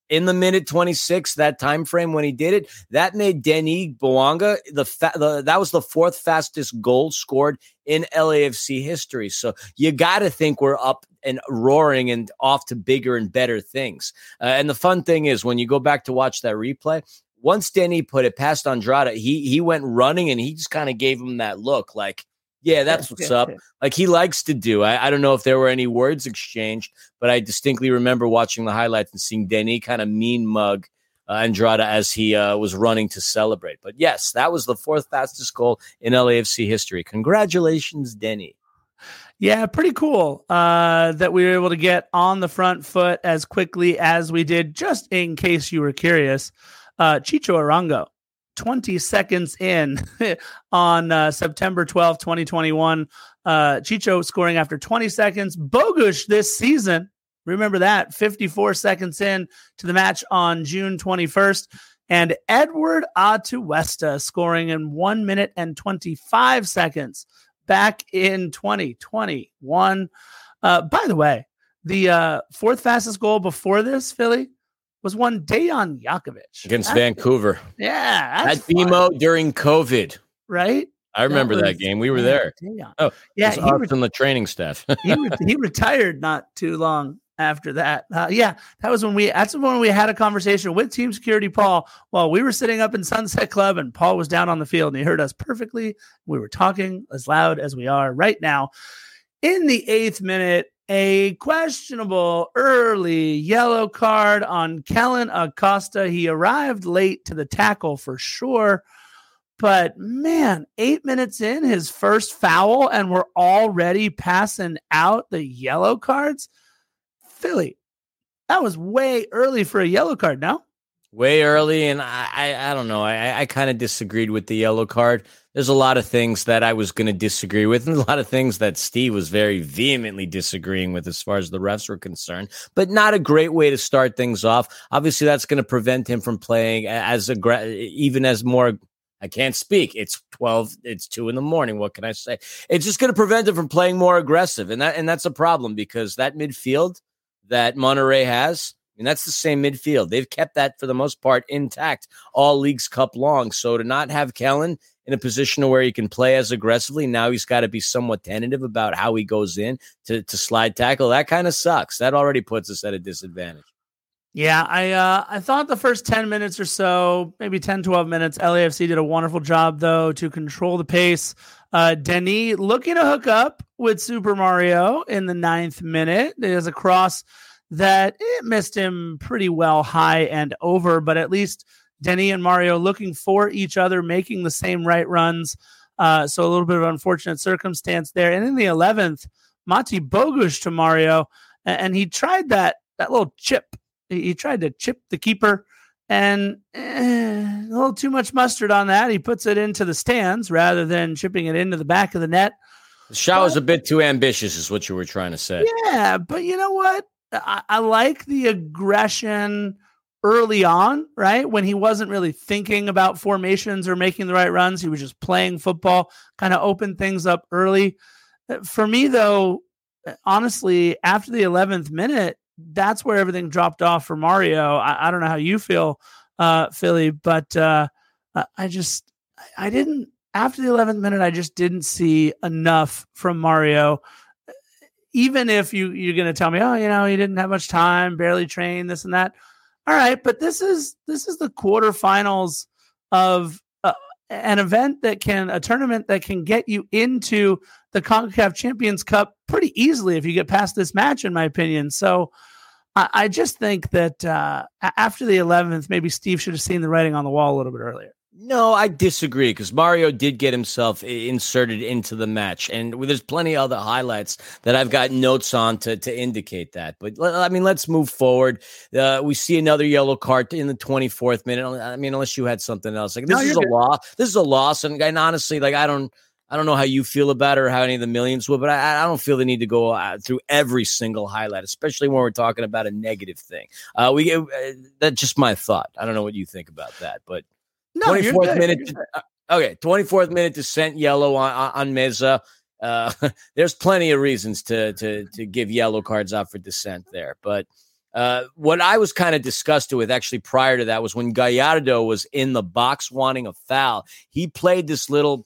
[SPEAKER 2] in the minute twenty-six, that time frame when he did it, that made Denis Bouanga the, fa- the that was the fourth fastest goal scored in L A F C history. So you got to think we're up and roaring and off to bigger and better things. Uh, and the fun thing is when you go back to watch that replay, once Denis put it past Andrada, he he went running and he just kind of gave him that look like, yeah, that's what's up. Like he likes to do. I, I don't know if there were any words exchanged, but I distinctly remember watching the highlights and seeing Denis kind of mean mug uh, Andrada as he uh, was running to celebrate. But yes, that was the fourth fastest goal in L A F C history. Congratulations, Denis.
[SPEAKER 1] Yeah, pretty cool uh, that we were able to get on the front foot as quickly as we did. Just in case you were curious, uh, Chicho Arango, twenty seconds in on uh, September twelfth, twenty twenty-one. Uh, Chicho scoring after twenty seconds. Bogusz this season, remember that, fifty-four seconds in to the match on June twenty-first. And Edward Atuesta scoring in one minute and twenty-five seconds back in twenty twenty-one. Uh, by the way, the uh, fourth fastest goal before this, Philly, was one Dejan Jakovic
[SPEAKER 2] against
[SPEAKER 1] that's,
[SPEAKER 2] Vancouver.
[SPEAKER 1] Yeah.
[SPEAKER 2] At B M O during COVID.
[SPEAKER 1] Right?
[SPEAKER 2] I remember that,
[SPEAKER 1] that
[SPEAKER 2] was, game. We were yeah, there.
[SPEAKER 1] Dejan.
[SPEAKER 2] Oh,
[SPEAKER 1] yeah.
[SPEAKER 2] He was on the training staff.
[SPEAKER 1] he, re- he retired not too long after that. Uh, yeah, that was when we, that's when we had a conversation with team security, Paul, while we were sitting up in Sunset Club and Paul was down on the field and he heard us perfectly. We were talking as loud as we are right now. In the eighth minute, a questionable early yellow card on Kellen Acosta. He arrived late to the tackle for sure, but man, eight minutes in, his first foul, and we're already passing out the yellow cards. Philly, that was way early for a yellow card, no?
[SPEAKER 2] Way early, and I, I, I don't know. I, I kind of disagreed with the yellow card. There's a lot of things that I was going to disagree with, and a lot of things that Steve was very vehemently disagreeing with as far as the refs were concerned, but not a great way to start things off. Obviously, that's going to prevent him from playing as aggra- even as more. I can't speak. It's twelve. It's two in the morning. What can I say? It's just going to prevent him from playing more aggressive, and that and that's a problem because that midfield that Monterrey has, and that's the same midfield. They've kept that for the most part intact all Leagues Cup long. So to not have Kellen in a position where he can play as aggressively, now he's got to be somewhat tentative about how he goes in to, to slide tackle. That kind of sucks. That already puts us at a disadvantage.
[SPEAKER 1] Yeah, I uh, I thought the first ten minutes or so, maybe ten, twelve minutes, L A F C did a wonderful job, though, to control the pace. Uh, Denis looking to hook up with Super Mario in the ninth minute. There's a cross that it missed him pretty well high and over, but at least Denis and Mario looking for each other, making the same right runs. Uh, so a little bit of unfortunate circumstance there. And in the eleventh, Mate Bogusz to Mario, and, and he tried that that little chip. He, he tried to chip the keeper, and eh, a little too much mustard on that. He puts it into the stands rather than chipping it into the back of the net.
[SPEAKER 2] The shot was a bit too ambitious, is what you were trying to say.
[SPEAKER 1] Yeah, but you know what? I, I like the aggression early on, right? When he wasn't really thinking about formations or making the right runs. He was just playing football, kind of opened things up early. For me, though, honestly, after the eleventh minute, that's where everything dropped off for Mario. I, I don't know how you feel, uh, Philly, but uh, I just, I didn't, after the eleventh minute, I just didn't see enough from Mario. Even if you, you're going to tell me, oh, you know, he didn't have much time, barely trained, this and that. All right, but this is this is the quarterfinals of uh, an event that can, a tournament that can get you into the CONCACAF Champions Cup pretty easily if you get past this match, in my opinion. So I, I just think that uh, after the eleventh, maybe Steve should have seen the writing on the wall a little bit earlier.
[SPEAKER 2] No, I disagree because Mario did get himself inserted into the match, and there's plenty of other highlights that I've got notes on to, to indicate that. But I mean, let's move forward. Uh, we see another yellow card in the twenty-fourth minute. I mean, unless you had something else, like this no, is a good. loss. This is a loss, and, and honestly, like I don't. I don't know how you feel about it or how any of the millions will, but I, I don't feel the need to go uh, through every single highlight, especially when we're talking about a negative thing. Uh, we uh, that's just my thought. I don't know what you think about that, but
[SPEAKER 1] no,
[SPEAKER 2] twenty-fourth minute. Uh, okay, twenty-fourth minute descent yellow on on, on Meza. Uh, there's plenty of reasons to to to give yellow cards out for dissent there, but Uh, what I was kind of disgusted with actually prior to that was when Gallardo was in the box wanting a foul. He played this little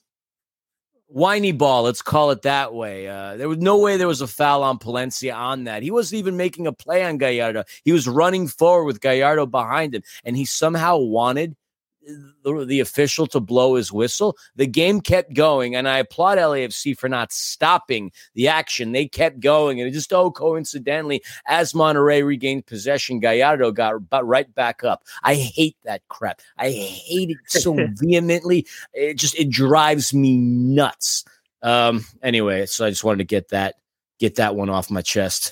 [SPEAKER 2] whiny ball, let's call it that way. Uh, there was no way there was a foul on Palencia on that. He wasn't even making a play on Gallardo. He was running forward with Gallardo behind him, and he somehow wanted the, the official to blow his whistle. The game kept going, and I applaud L A F C for not stopping the action. They kept going, and it just, oh, coincidentally, as Monterrey regained possession, Gallardo got right back up. I hate that crap. I hate it so vehemently. It just, it drives me nuts. Um, anyway, so I just wanted to get that, get that one off my chest.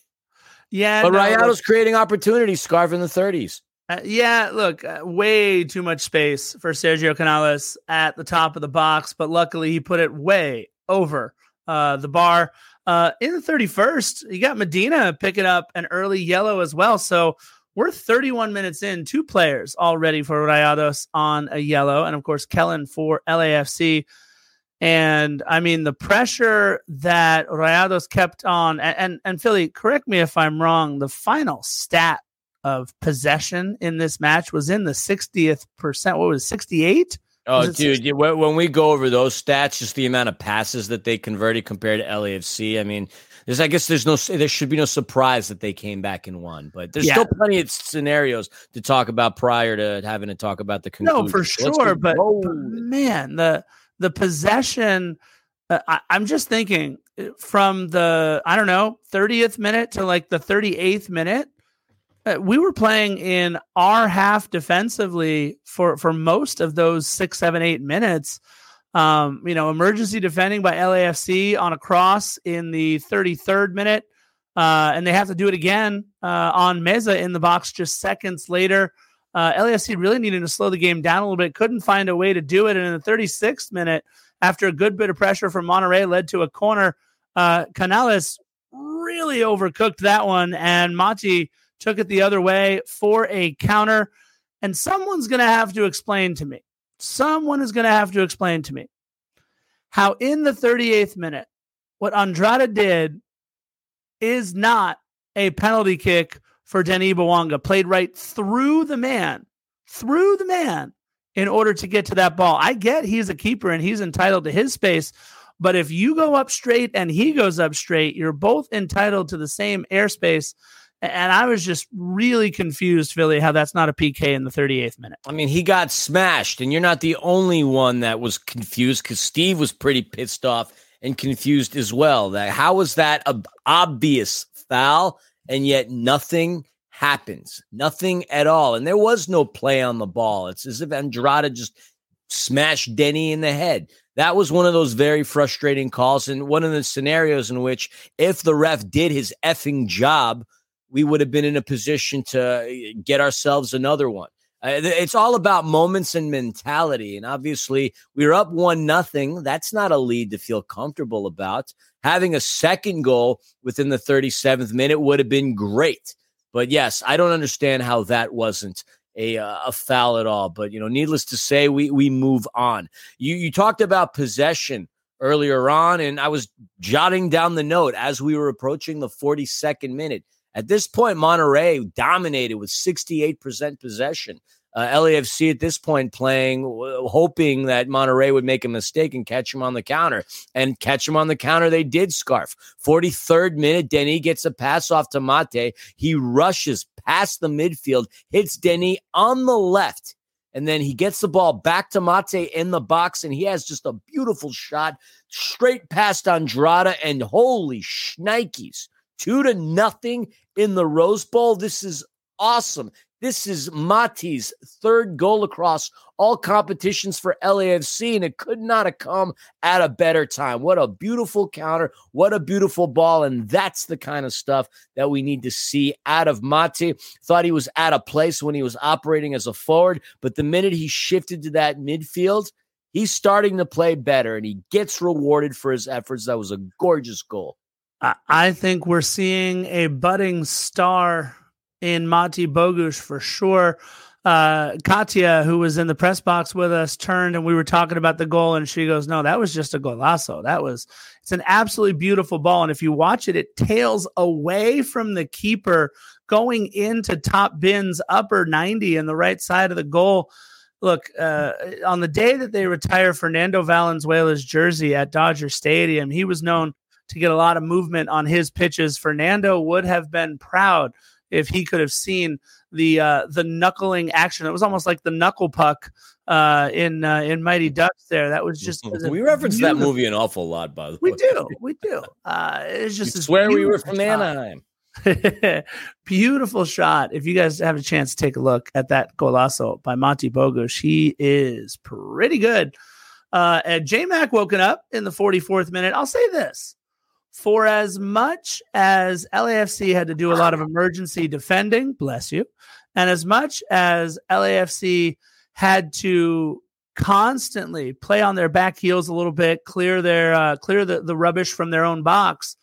[SPEAKER 1] yeah.
[SPEAKER 2] But
[SPEAKER 1] no,
[SPEAKER 2] Rayado's
[SPEAKER 1] look,
[SPEAKER 2] creating opportunities, Scarf, in the thirties.
[SPEAKER 1] Uh, yeah, look, uh, way too much space for Sergio Canales at the top of the box, but luckily he put it way over uh, the bar. Uh, in the thirty-first, you got Medina picking up an early yellow as well. So we're thirty-one minutes in, two players already for Rayados on a yellow, and of course Kellen for L A F C. And I mean, the pressure that Rayados kept on, and, and, and Philly, correct me if I'm wrong, the final stat of possession in this match was in the sixtieth percent. What was it, sixty-eight?
[SPEAKER 2] Oh,
[SPEAKER 1] was
[SPEAKER 2] dude, you, when we go over those stats, just the amount of passes that they converted compared to L A F C, I mean, there's, I guess there's no, there should be no surprise that they came back and won, but there's yeah. still plenty of scenarios to talk about prior to having to talk about the conclusion.
[SPEAKER 1] No, for sure, but, but man, the the possession, uh, I, I'm just thinking from the, I don't know, thirtieth minute to like the thirty-eighth minute, Uh, we were playing in our half defensively for, for most of those six, seven, eight minutes. Um, you know, emergency defending by L A F C on a cross in the thirty-third minute. Uh, and they have to do it again uh, on Meza in the box just seconds later. Uh, L A F C really needed to slow the game down a little bit. Couldn't find a way to do it. And in the thirty-sixth minute, after a good bit of pressure from Monterrey led to a corner, uh, Canales really overcooked that one. And Mati took it the other way for a counter. And someone's going to have to explain to me, someone is going to have to explain to me how in the thirty-eighth minute, what Andrada did is not a penalty kick for Denis Bouanga, played right through the man, through the man in order to get to that ball. I get he's a keeper and he's entitled to his space, but if you go up straight and he goes up straight, you're both entitled to the same airspace. And I was just really confused, Philly, how that's not a P K in the thirty-eighth minute.
[SPEAKER 2] I mean, he got smashed, and you're not the only one that was confused because Steve was pretty pissed off and confused as well. That how was that an obvious foul, and yet nothing happens, nothing at all, and there was no play on the ball. It's as if Andrada just smashed Denny in the head. That was one of those very frustrating calls, and one of the scenarios in which if the ref did his effing job, we would have been in a position to get ourselves another one. Uh, it's all about moments and mentality. And obviously we were up one nothing. That's not a lead to feel comfortable about. Having a second goal within the thirty-seventh minute would have been great. But yes, I don't understand how that wasn't a, uh, a foul at all. But, you know, needless to say, we, we move on. You, you talked about possession earlier on, and I was jotting down the note as we were approaching the forty-second minute. At this point, Monterrey dominated with sixty-eight percent possession. Uh, L A F C at this point playing, uh, hoping that Monterrey would make a mistake and catch him on the counter. And catch him on the counter, they did, Scarf. forty-third minute, Denis gets a pass off to Mate. He rushes past the midfield, hits Denis on the left. And then he gets the ball back to Mate in the box, and he has just a beautiful shot straight past Andrada, and holy shnikes. Two to nothing in the Rose Bowl. This is awesome. This is Mate's third goal across all competitions for L A F C, and it could not have come at a better time. What a beautiful counter. What a beautiful ball, and that's the kind of stuff that we need to see out of Mate. Thought he was out of place when he was operating as a forward, but the minute he shifted to that midfield, he's starting to play better, and he gets rewarded for his efforts. That was a gorgeous goal.
[SPEAKER 1] I think we're seeing a budding star in Mate Bogusz for sure. uh, Katya, who was in the press box with us, turned and we were talking about the goal, and she goes, "No, that was just a golazo. That was it's an absolutely beautiful ball, and if you watch it, it tails away from the keeper, going into top bin's upper ninety in the right side of the goal." Look, uh, on the day that they retire Fernando Valenzuela's jersey at Dodger Stadium, he was known to get a lot of movement on his pitches. Fernando would have been proud if he could have seen the uh, the knuckling action. It was almost like the knuckle puck uh, in uh, in Mighty Ducks there. That was just
[SPEAKER 2] we reference that movie an awful lot, by the
[SPEAKER 1] we
[SPEAKER 2] way.
[SPEAKER 1] We do, we do. Uh, it's just
[SPEAKER 2] you swear we were from shot. Anaheim.
[SPEAKER 1] Beautiful shot. If you guys have a chance to take a look at that golazo by Monty Bogusz, he is pretty good. Uh, and J-Mac woken up in the forty-fourth minute. I'll say this. For as much as L A F C had to do a lot of emergency defending, bless you, and as much as L A F C had to constantly play on their back heels a little bit, clear their uh, clear the, the rubbish from their own box,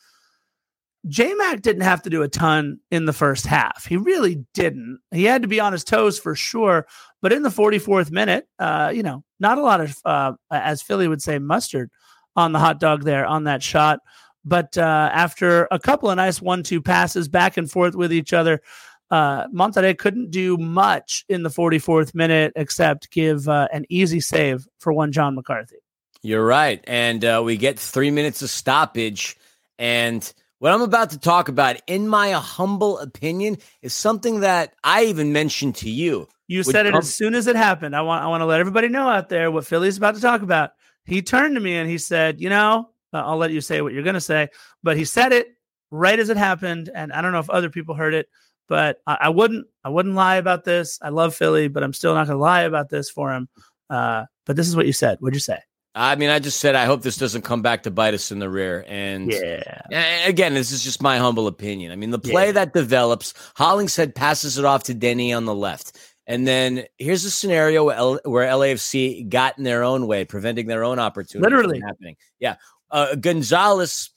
[SPEAKER 1] J-Mac didn't have to do a ton in the first half. He really didn't. He had to be on his toes for sure. But in the forty-fourth minute, uh, you know, not a lot of, uh, as Philly would say, mustard on the hot dog there on that shot. But uh, after a couple of nice one two passes back and forth with each other, uh, Monterrey couldn't do much in the forty-fourth minute except give uh, an easy save for one John McCarthy.
[SPEAKER 2] You're right. And uh, we get three minutes of stoppage. And what I'm about to talk about, in my humble opinion, is something that I even mentioned to you.
[SPEAKER 1] You said it come- as soon as it happened. I want I want to let everybody know out there what Philly's about to talk about. He turned to me and he said, you know, uh, I'll let you say what you're going to say. But he said it right as it happened. And I don't know if other people heard it, but I, I wouldn't I wouldn't lie about this. I love Philly, but I'm still not going to lie about this for him. Uh, but this is what you said. What'd you say?
[SPEAKER 2] I mean, I just said, I hope this doesn't come back to bite us in the rear. And
[SPEAKER 1] yeah.
[SPEAKER 2] again, this is just my humble opinion. I mean, the play yeah. that develops, Hollingshead passes it off to Denny on the left. And then here's a scenario where, L- where L A F C got in their own way, preventing their own opportunity
[SPEAKER 1] Literally
[SPEAKER 2] from happening. Yeah. Uh, Gonzalez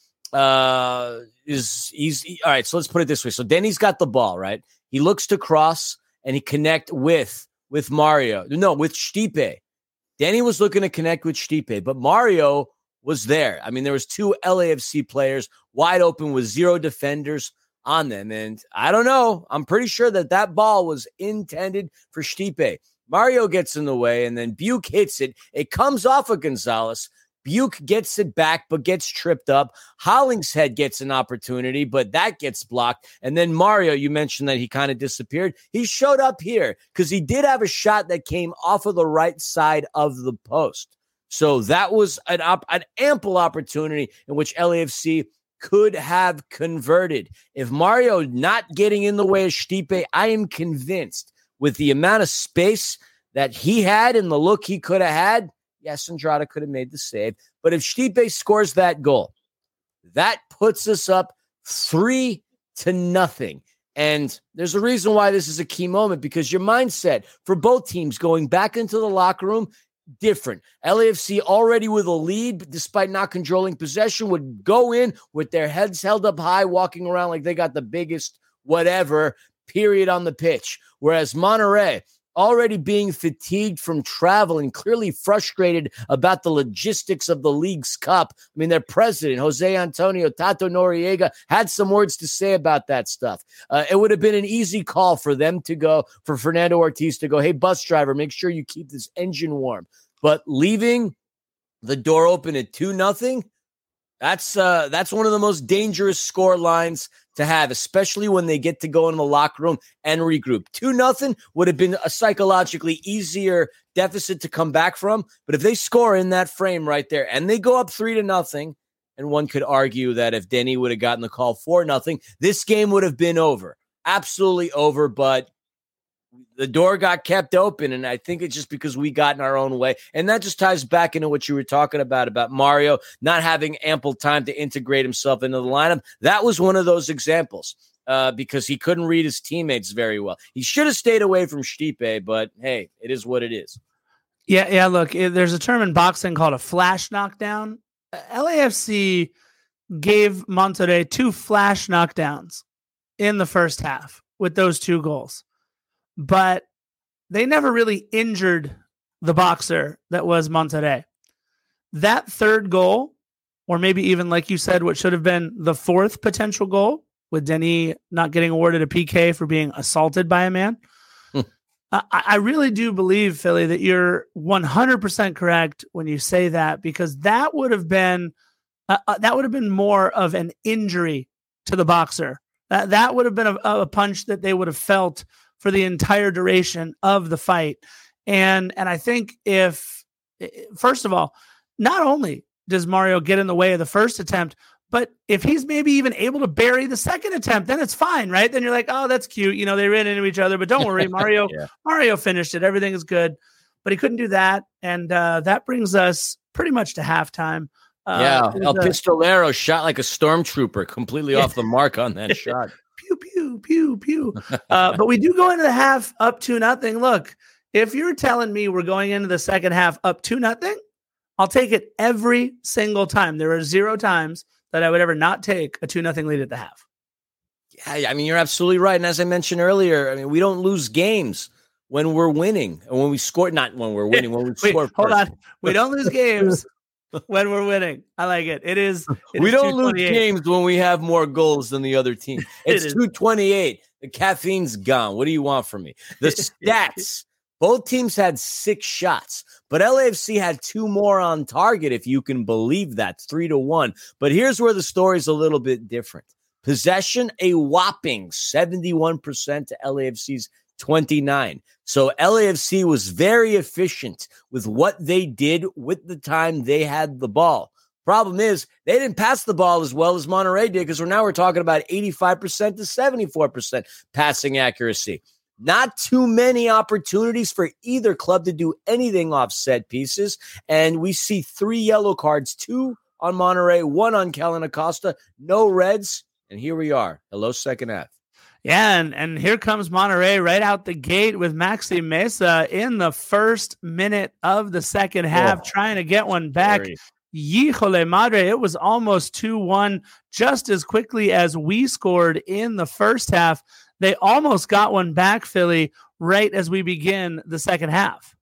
[SPEAKER 2] uh, is he's he, all right. So let's put it this way. So Denny's got the ball, right? He looks to cross and he connect with, with Mario. No, with Stipe. Denny was looking to connect with Stipe, but Mario was there. I mean, there was two L A F C players wide open with zero defenders on them. And I don't know. I'm pretty sure that that ball was intended for Stipe. Mario gets in the way, and then Buke hits it. It comes off of Gonzalez. Buke gets it back, but gets tripped up. Hollingshead gets an opportunity, but that gets blocked. And then Mario, you mentioned that he kind of disappeared. He showed up here because he did have a shot that came off of the right side of the post. So that was an, op- an ample opportunity in which L A F C could have converted. If Mario not getting in the way of Stipe, I am convinced with the amount of space that he had and the look he could have had, yes, Andrada could have made the save. But if Stipe scores that goal, that puts us up three to nothing. And there's a reason why this is a key moment, because your mindset for both teams going back into the locker room, different. L A F C already with a lead, despite not controlling possession, would go in with their heads held up high, walking around like they got the biggest whatever, period, on the pitch. Whereas Monterrey, already being fatigued from traveling, clearly frustrated about the logistics of the League's Cup. I mean, their president, Jose Antonio Tato Noriega, had some words to say about that stuff. Uh, it would have been an easy call for them to go, for Fernando Ortiz to go, hey, bus driver, make sure you keep this engine warm. But leaving the door open at two nothing, that's uh, that's one of the most dangerous score lines to have, especially when they get to go in the locker room and regroup. two nothing would have been a psychologically easier deficit to come back from. But if they score in that frame right there and they go up three to nothing, and one could argue that if Denny would have gotten the call four nothing, this game would have been over. Absolutely over, but the door got kept open, and I think it's just because we got in our own way. And that just ties back into what you were talking about, about Mario not having ample time to integrate himself into the lineup. That was one of those examples uh, because he couldn't read his teammates very well. He should have stayed away from Stipe, but hey, it is what it is.
[SPEAKER 1] Yeah, yeah, look, there's a term in boxing called a flash knockdown. L A F C gave Monterrey two flash knockdowns in the first half with those two goals. But they never really injured the boxer that was Monterrey. That third goal, or maybe even like you said, what should have been the fourth potential goal, with Denis not getting awarded a P K for being assaulted by a man. Hmm. I, I really do believe, Philly, that you're one hundred percent correct when you say that, because that would have been uh, uh, that would have been more of an injury to the boxer. That that would have been a, a punch that they would have felt for the entire duration of the fight. And and I think if, first of all, not only does Mario get in the way of the first attempt, but if he's maybe even able to bury the second attempt, then it's fine, right? Then you're like, oh, that's cute. You know, they ran into each other, but don't worry, Mario, yeah. Mario finished it. Everything is good. But he couldn't do that. And uh, that brings us pretty much to halftime. Uh,
[SPEAKER 2] yeah, El a, Pistolero shot like a stormtrooper, completely yeah. off the mark on that shot.
[SPEAKER 1] Pew, pew, pew, pew. Uh, but we do go into the half up to nothing. Look, if you're telling me we're going into the second half up to nothing, I'll take it every single time. There are zero times that I would ever not take a two nothing lead at the half.
[SPEAKER 2] Yeah, I mean, you're absolutely right. And as I mentioned earlier, I mean, we don't lose games when we're winning. And when we score, not when we're winning, when we
[SPEAKER 1] Wait,
[SPEAKER 2] score.
[SPEAKER 1] Hold on. We don't lose games when we're winning. I like it. It is. It
[SPEAKER 2] we
[SPEAKER 1] is
[SPEAKER 2] don't lose games when we have more goals than the other team. It's
[SPEAKER 1] it
[SPEAKER 2] two twenty-eight. The caffeine's gone. What do you want from me? The stats. Both teams had six shots, but L A F C had two more on target, if you can believe that, three to one. But here's where the story's a little bit different. Possession, a whopping seventy-one percent to L A F C's twenty-nine. So L A F C was very efficient with what they did with the time they had the ball. Problem is, they didn't pass the ball as well as Monterrey did, because we're now we're talking about eighty-five percent to seventy-four percent passing accuracy. Not too many opportunities for either club to do anything off set pieces. And we see three yellow cards, two on Monterrey, one on Kellen Acosta, no reds. And here we are. Hello, second half.
[SPEAKER 1] Yeah, and, and here comes Monterrey right out the gate with Maxi Mesa in the first minute of the second half, oh, trying to get one back. Very. Híjole madre, it was almost two one just as quickly as we scored in the first half. They almost got one back, Philly, right as we begin the second half.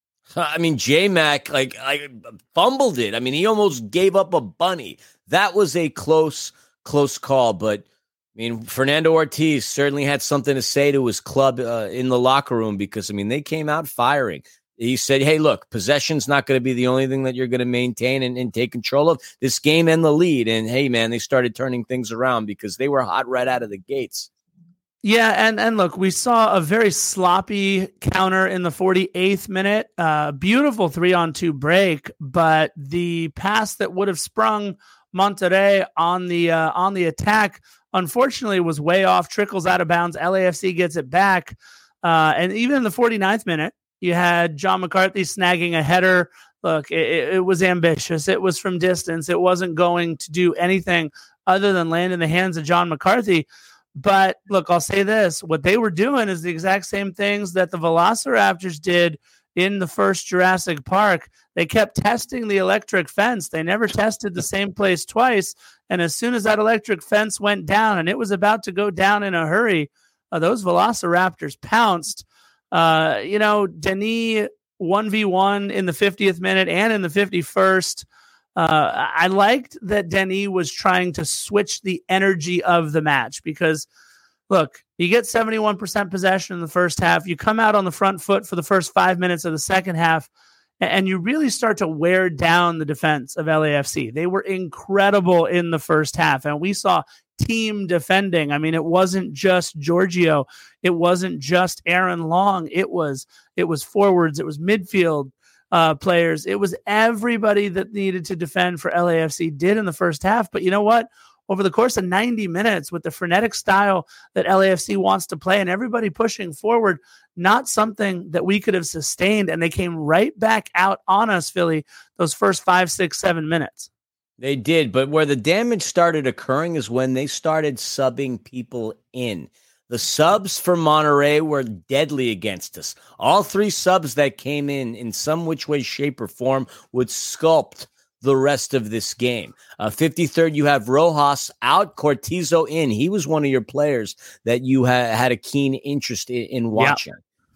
[SPEAKER 2] I mean, J-Mac, like, like fumbled it. I mean, he almost gave up a bunny. That was a close, close call. But, I mean, Fernando Ortiz certainly had something to say to his club uh, in the locker room, because, I mean, they came out firing. He said, hey, look, possession's not going to be the only thing that you're going to maintain and, and take control of this game and the lead. And, hey, man, they started turning things around because they were hot right out of the gates.
[SPEAKER 1] Yeah, and, and look, we saw a very sloppy counter in the forty-eighth minute. Uh, beautiful three-on-two break, but the pass that would have sprung Monterrey on the uh, on the attack, unfortunately, was way off, trickles out of bounds. L A F C gets it back. Uh, and even in the forty-ninth minute, you had John McCarthy snagging a header. Look, it, it was ambitious. It was from distance. It wasn't going to do anything other than land in the hands of John McCarthy. But look, I'll say this. What they were doing is the exact same things that the Velociraptors did in the first Jurassic Park. They kept testing the electric fence. They never tested the same place twice. And as soon as that electric fence went down, and it was about to go down in a hurry, uh, those Velociraptors pounced. Uh, you know, Denis one v one in the fiftieth minute and in the fifty-first. Uh, I liked that Denis was trying to switch the energy of the match, because, look, you get seventy-one percent possession in the first half. You come out on the front foot for the first five minutes of the second half, and you really start to wear down the defense of L A F C. They were incredible in the first half, and we saw team defending. I mean, it wasn't just Giorgio. It wasn't just Aaron Long. It was, it was forwards. It was midfield. Uh, players. It was everybody that needed to defend for L A F C did in the first half. But you know what? Over the course of ninety minutes, with the frenetic style that L A F C wants to play and everybody pushing forward, not something that we could have sustained. And they came right back out on us, Philly, those first five, six, seven minutes.
[SPEAKER 2] They did. But where the damage started occurring is when they started subbing people in. The subs for Monterrey were deadly against us. All three subs that came in, in some which way, shape, or form, would sculpt the rest of this game. Uh, fifty-third, you have Rojas out, Cortizo in. He was one of your players that you ha- had a keen interest in, in watching.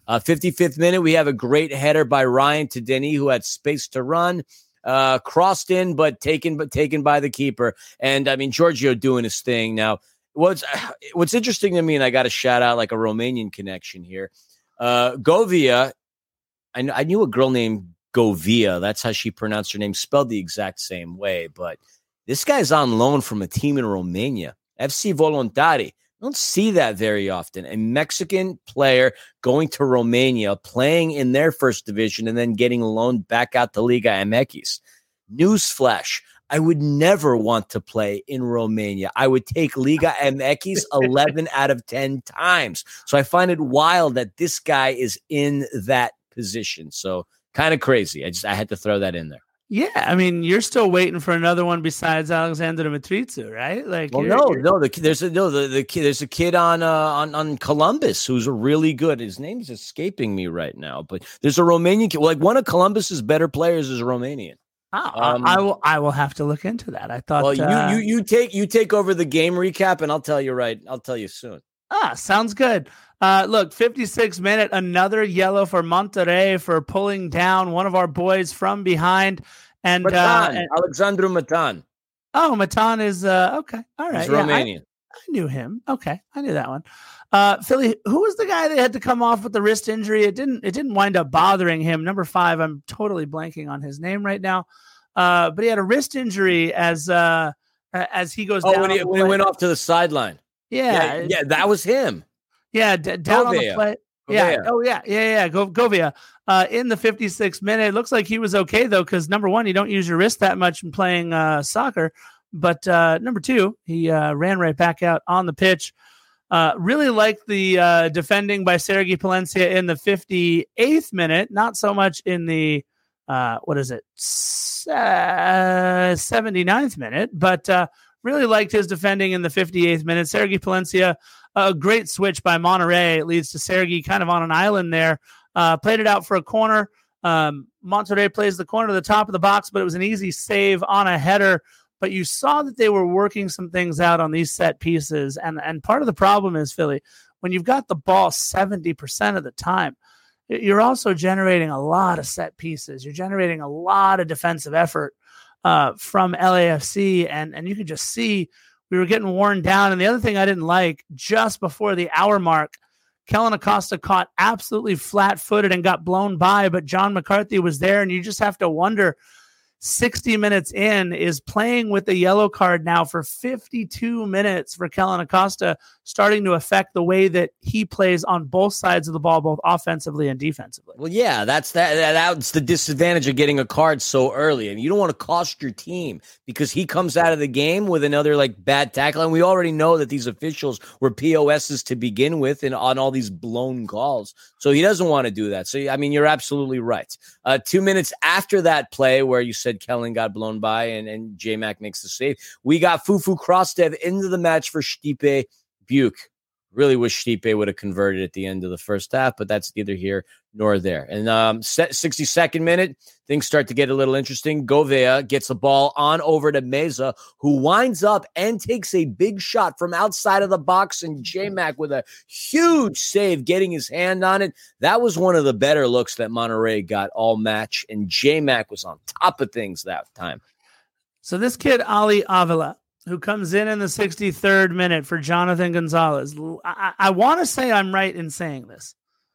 [SPEAKER 2] Uh, fifty-fifth minute, we have a great header by Ryan to Denis, who had space to run. Uh, crossed in, but taken, but taken by the keeper. And I mean, Giorgio doing his thing. Now, what's what's interesting to me, and I got to shout out like a Romanian connection here. Uh, Govia, I, kn- I knew a girl named Govia. That's how she pronounced her name, spelled the exact same way. But this guy's on loan from a team in Romania, F C Voluntari. I don't see that very often. A Mexican player going to Romania, playing in their first division, and then getting loaned back out to Liga M X. Newsflash, I would never want to play in Romania. I would take Liga M X eleven out of ten times. So I find it wild that this guy is in that position. So kind of crazy. I just I had to throw that in there.
[SPEAKER 1] Yeah, I mean, you're still waiting for another one besides Alexander Matritsu, right? Like,
[SPEAKER 2] well,
[SPEAKER 1] you're,
[SPEAKER 2] no,
[SPEAKER 1] you're...
[SPEAKER 2] no, the, there's a no, the, the kid, there's a kid on uh, on on Columbus who's a really good. His name's escaping me right now, but there's a Romanian kid. Like one of Columbus's better players is Romanian.
[SPEAKER 1] Oh, um, I will. I will have to look into that. I thought.
[SPEAKER 2] Well, you
[SPEAKER 1] uh,
[SPEAKER 2] you you take you take over the game recap, and I'll tell you right. I'll tell you soon.
[SPEAKER 1] Ah, sounds good. Uh, look, fifty-six minute, another yellow for Monterrey for pulling down one of our boys from behind. And,
[SPEAKER 2] Matan,
[SPEAKER 1] uh, and
[SPEAKER 2] Alexandru Matan.
[SPEAKER 1] Oh, Matan is uh, okay. All right,
[SPEAKER 2] He's
[SPEAKER 1] yeah,
[SPEAKER 2] Romanian.
[SPEAKER 1] I, I knew him. Okay, I knew that one. Uh, Philly, who was the guy that had to come off with the wrist injury? It didn't. It didn't wind up bothering him. Number five. I'm totally blanking on his name right now. Uh, but he had a wrist injury as uh, as he goes.
[SPEAKER 2] Oh,
[SPEAKER 1] down
[SPEAKER 2] when he, when he went off to the sideline.
[SPEAKER 1] Yeah,
[SPEAKER 2] yeah, yeah that was him.
[SPEAKER 1] Yeah, d- down
[SPEAKER 2] Govia.
[SPEAKER 1] on the play.
[SPEAKER 2] Govia.
[SPEAKER 1] Yeah. Oh, yeah. Yeah. Yeah. Go, Govia. Uh, in the fifty-sixth minute, it looks like he was okay, though, because number one, you don't use your wrist that much in playing uh, soccer. But uh, number two, he uh, ran right back out on the pitch. Uh, really liked the uh, defending by Sergi Palencia in the fifty-eighth minute. Not so much in the, uh, what is it, uh, seventy-ninth minute, but uh, really liked his defending in the fifty-eighth minute. Sergi Palencia, a great switch by Monterrey. It leads to Sergi kind of on an island there. Uh, played it out for a corner. Um, Monterrey plays the corner to the top of the box, but it was an easy save on a header. But you saw that they were working some things out on these set pieces. And, and part of the problem is, Philly, when you've got the ball seventy percent of the time, you're also generating a lot of set pieces. You're generating a lot of defensive effort uh, from L A F C. And, and you could just see we were getting worn down. And the other thing I didn't like, just before the hour mark, Kellen Acosta caught absolutely flat-footed and got blown by, but John McCarthy was there, and you just have to wonder, sixty minutes in, is playing with the yellow card now for fifty-two minutes for Kellen Acosta starting to affect the way that he plays on both sides of the ball, both offensively and defensively.
[SPEAKER 2] Well, yeah, that's that. That's the disadvantage of getting a card so early. I mean, you don't want to cost your team because he comes out of the game with another like bad tackle, and we already know that these officials were P O Ss to begin with, and on all these blown calls. So he doesn't want to do that. So I mean, you're absolutely right. Uh, two minutes after that play where you said Kellen got blown by and and J-Mac makes the save, we got Fufu Krostev into the match for Stipe Buke. Really wish Stipe would have converted at the end of the first half, but that's neither here nor there. And um, sixty-second minute, things start to get a little interesting. Govea gets the ball on over to Meza, who winds up and takes a big shot from outside of the box, and J-Mac with a huge save, getting his hand on it. That was one of the better looks that Monterrey got all match, and J-Mac was on top of things that time.
[SPEAKER 1] So this kid, Ali Avila, who comes in in the sixty-third minute for Jonathan Gonzalez. I, I want to say I'm right in saying this.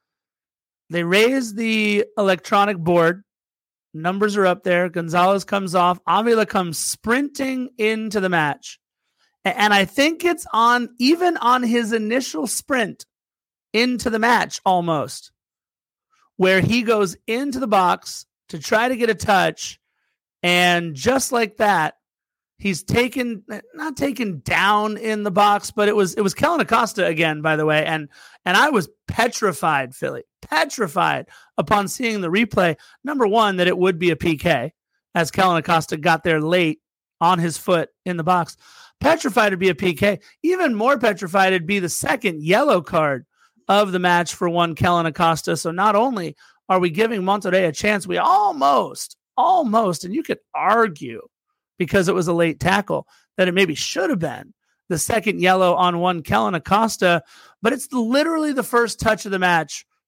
[SPEAKER 1] They raise the electronic board. Numbers are up there. Gonzalez comes off. Avila comes sprinting into the match. And I think it's on, even on his initial sprint into the match almost, where he goes into the box to try to get a touch. And just like that, he's taken, not taken down in the box, but it was it was Kellen Acosta again, by the way. And and I was petrified, Philly, petrified upon seeing the replay. Number one, that it would be a P K, as Kellen Acosta got there late on his foot in the box. Petrified to be a P K. Even more petrified it'd be the second yellow card of the match for one Kellen Acosta. So not only are we giving Monterrey a chance, we almost, almost, and you could argue, because it was a late tackle, that it maybe should have been the second yellow on one Kellen Acosta, but it's literally the first touch of the match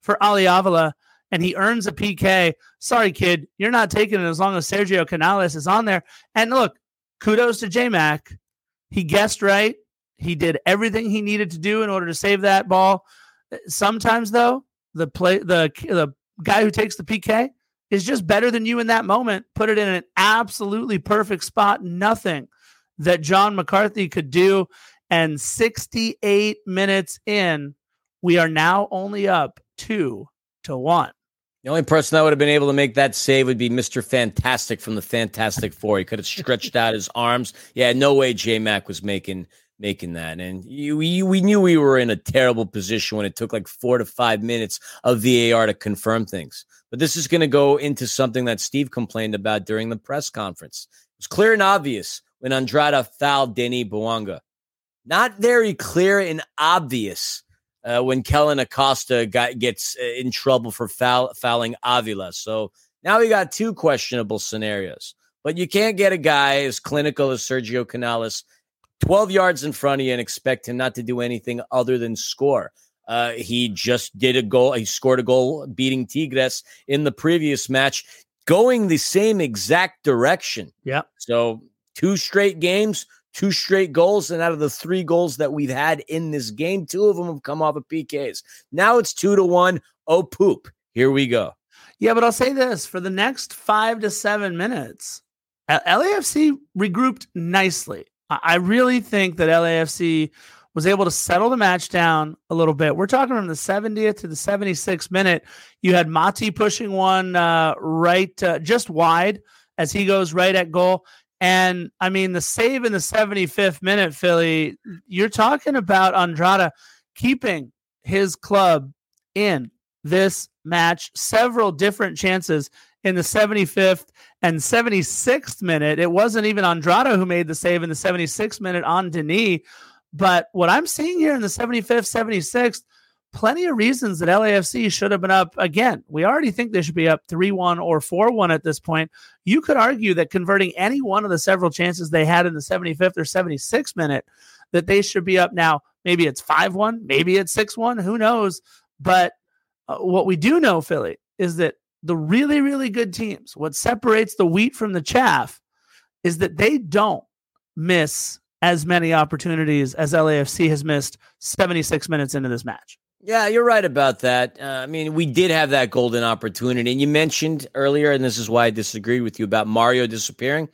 [SPEAKER 1] for Ali Avila and he earns a P K. Sorry, kid, you're not taking it as long as Sergio Canales is on there. And look, kudos to J-Mac. He guessed right. He did everything he needed to do in order to save that ball. Sometimes, though, the play the the guy who takes the P K is just better than you in that moment. Put it in an absolutely perfect spot. Nothing that John McCarthy could do. And sixty-eight minutes in, we are now only up two to one.
[SPEAKER 2] The only person that would have been able to make that save would be Mister Fantastic from the Fantastic Four. He could have stretched out his arms. Yeah, no way J-Mac was making making that. And you, you, we knew we were in a terrible position when it took like four to five minutes of V A R to confirm things. But this is going to go into something that Steve complained about during the press conference. It was clear and obvious when Andrada fouled Denis Bouanga. Not very clear and obvious uh, when Kellen Acosta got, gets uh, in trouble for foul, fouling Avila. So now we got two questionable scenarios. But you can't get a guy as clinical as Sergio Canales twelve yards in front of you and expect him not to do anything other than score. Uh, he just did a goal. He scored a goal beating Tigres in the previous match, going the same exact direction.
[SPEAKER 1] Yeah.
[SPEAKER 2] So two straight games, two straight goals, and out of the three goals that we've had in this game, two of them have come off of P Ks. Now it's two to one. Oh, poop. Here we go.
[SPEAKER 1] Yeah, but I'll say this. For the next five to seven minutes, L A F C regrouped nicely. I really think that L A F C was able to settle the match down a little bit. We're talking from the seventieth to the seventy-sixth minute. You had Mati pushing one uh, right uh, just wide as he goes right at goal. And, I mean, the save in the seventy-fifth minute, Philly, you're talking about Andrada keeping his club in this match. Several different chances in the seventy-fifth and seventy-sixth minute. It wasn't even Andrada who made the save in the seventy-sixth minute on Denis. But what I'm seeing here in the seventy-fifth, seventy-sixth, plenty of reasons that L A F C should have been up. Again, we already think they should be up three one or four one at this point. You could argue that converting any one of the several chances they had in the seventy-fifth or seventy-sixth minute, that they should be up now. Maybe it's five one, maybe it's six one, who knows? But uh, what we do know, Philly, is that the really, really good teams, what separates the wheat from the chaff is that they don't miss as many opportunities as L A F C has missed seventy-six minutes into this match.
[SPEAKER 2] Yeah, you're right about that. Uh, I mean, we did have that golden opportunity. And you mentioned earlier, and this is why I disagreed with you about Mario disappearing.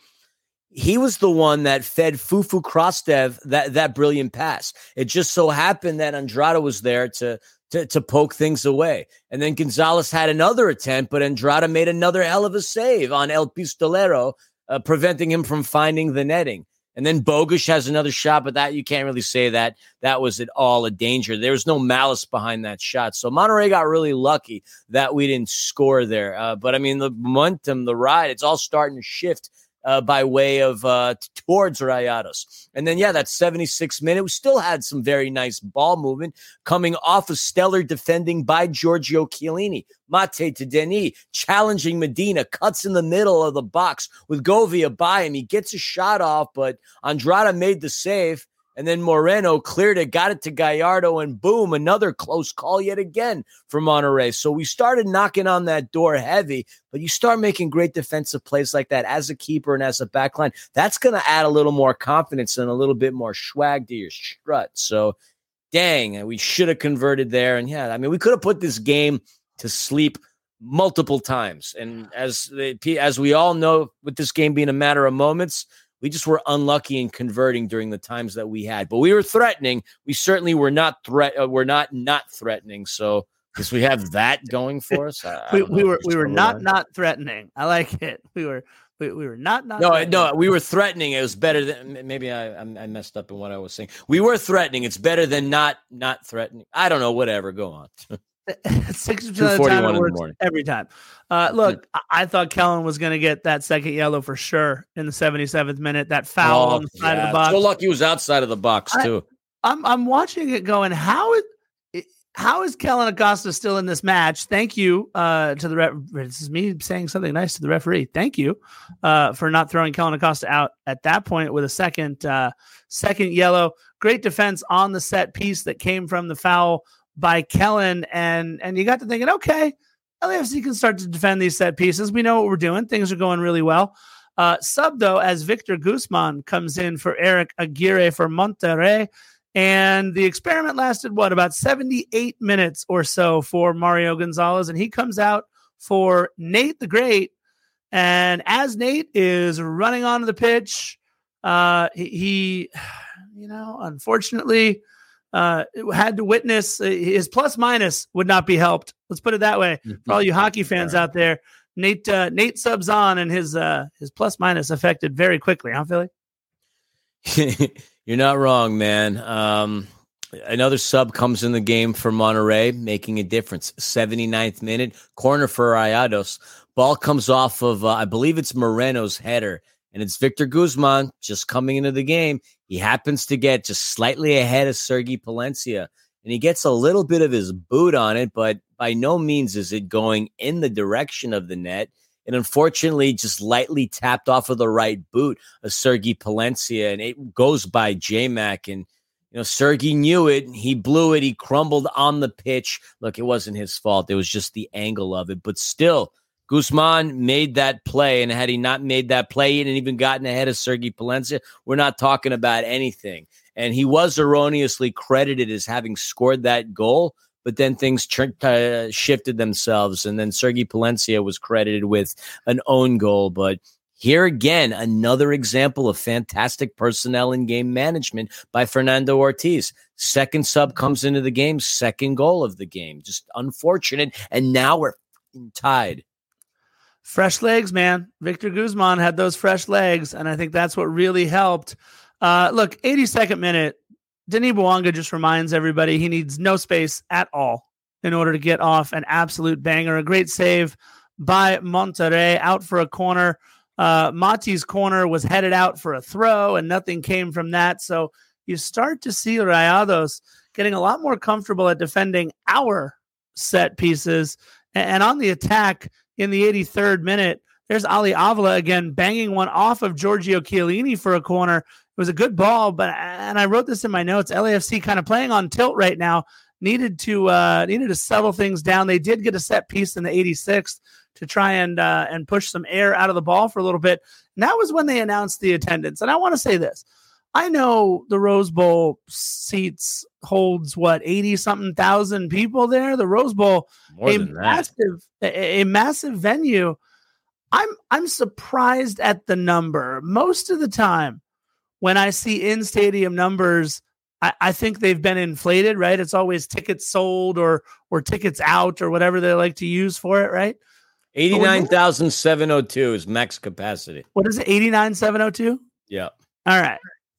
[SPEAKER 2] He was the one that fed Fufu Krastev that, that brilliant pass. It just so happened that Andrada was there to, to, to poke things away. And then Gonzalez had another attempt, but Andrada made another hell of a save on El Pistolero, uh, preventing him from finding the netting. And then Bogusz has another shot, but that you can't really say that that was at all a danger. There was no malice behind that shot. So Monterrey got really lucky that we didn't score there. Uh, but, I mean, the momentum, the ride, it's all starting to shift uh, by way of uh, towards Rayados. And then, yeah, that seventy-sixth minute, we still had some very nice ball movement coming off of stellar defending by Giorgio Chiellini. Mate to Denis, challenging Medina, cuts in the middle of the box with Govia by him. He gets a shot off, but Andrada made the save. And then Moreno cleared it, got it to Gallardo, and boom, another close call yet again for Monterrey. So we started knocking on that door heavy, but you start making great defensive plays like that as a keeper and as a backline. That's going to add a little more confidence and a little bit more swag to your strut. So, dang, we should have converted there. And yeah, I mean, we could have put this game to sleep multiple times. And as as we all know, with this game being a matter of moments, we just were unlucky in converting during the times that we had. But we were threatening. We certainly were not threat. Uh, we're not not threatening. So because we have that going for us, I, I
[SPEAKER 1] we, we were we were not
[SPEAKER 2] on.
[SPEAKER 1] not threatening. I like it. We were we, we were not not.
[SPEAKER 2] No, no, we were threatening. It was better than maybe I I messed up in what I was saying. We were threatening. It's better than not not threatening. I don't know. Whatever. Go on.
[SPEAKER 1] sixty percent of the time it works every time. Uh, look, I-, I thought Kellen was going to get that second yellow for sure in the seventy-seventh minute. That foul
[SPEAKER 2] oh,
[SPEAKER 1] on the side
[SPEAKER 2] yeah.
[SPEAKER 1] of the box.
[SPEAKER 2] So lucky he was outside of the box
[SPEAKER 1] I,
[SPEAKER 2] too.
[SPEAKER 1] I'm I'm watching it going. How is how is Kellen Acosta still in this match? Thank you uh, to the ref. This is me saying something nice to the referee. Thank you uh, for not throwing Kellen Acosta out at that point with a second uh, second yellow. Great defense on the set piece that came from the foul by Kellen. And, and you got to thinking, okay, L A F C can start to defend these set pieces. We know what we're doing. Things are going really well. Uh, sub, though, as Victor Guzman comes in for Eric Aguirre for Monterrey. And the experiment lasted, what, about seventy-eight minutes or so for Mario Gonzalez. And he comes out for Nate the Great. And as Nate is running onto the pitch, uh, he, he, you know, unfortunately, uh, had to witness uh, his plus minus would not be helped. Let's put it that way. For all you hockey fans out there, Nate uh, Nate subs on, and his uh, his plus minus affected very quickly, huh, Philly?
[SPEAKER 2] You're not wrong, man. Um, another sub comes in the game for Monterrey, making a difference. seventy-ninth minute, corner for Rayados. Ball comes off of, uh, I believe it's Moreno's header, and it's Victor Guzman just coming into the game. He happens to get just slightly ahead of Sergi Palencia, and he gets a little bit of his boot on it, but by no means is it going in the direction of the net. And unfortunately, just lightly tapped off of the right boot of Sergi Palencia, and it goes by J-Mac. And, you know, Sergi knew it. He blew it. He crumbled on the pitch. Look, it wasn't his fault. It was just the angle of it. But still, Guzman made that play, and had he not made that play and even gotten ahead of Sergi Palencia, we're not talking about anything. And he was erroneously credited as having scored that goal, but then things uh, shifted themselves, and then Sergi Palencia was credited with an own goal. But here again, another example of fantastic personnel and game management by Fernando Ortiz. Second sub comes into the game, second goal of the game. Just unfortunate, and now we're tied.
[SPEAKER 1] Fresh legs, man. Victor Guzman had those fresh legs, and I think that's what really helped. Uh, look, eighty-second minute, Denis Bouanga just reminds everybody he needs no space at all in order to get off an absolute banger. A great save by Monterrey, out for a corner. Uh, Mati's corner was headed out for a throw, and nothing came from that. So you start to see Rayados getting a lot more comfortable at defending our set pieces. And, and on the attack in the eighty-third minute, there's Ali Avila again banging one off of Giorgio Chiellini for a corner. It was a good ball, but and I wrote this in my notes. L A F C kind of playing on tilt right now. Needed to uh, needed to settle things down. They did get a set piece in the eighty-sixth to try and uh, and push some air out of the ball for a little bit. And that was when they announced the attendance. And I want to say this: I know the Rose Bowl seats holds what eighty something thousand people there. The Rose Bowl,
[SPEAKER 2] More
[SPEAKER 1] a
[SPEAKER 2] than that.
[SPEAKER 1] massive, a, a massive venue. I'm I'm surprised at the number. Most of the time, when I see in-stadium numbers, I, I think they've been inflated, right? It's always tickets sold or or tickets out or whatever they like to use for it, right?
[SPEAKER 2] eighty-nine thousand seven hundred two is max capacity.
[SPEAKER 1] What is it, eighty-nine thousand seven hundred two?
[SPEAKER 2] Yeah.
[SPEAKER 1] All right.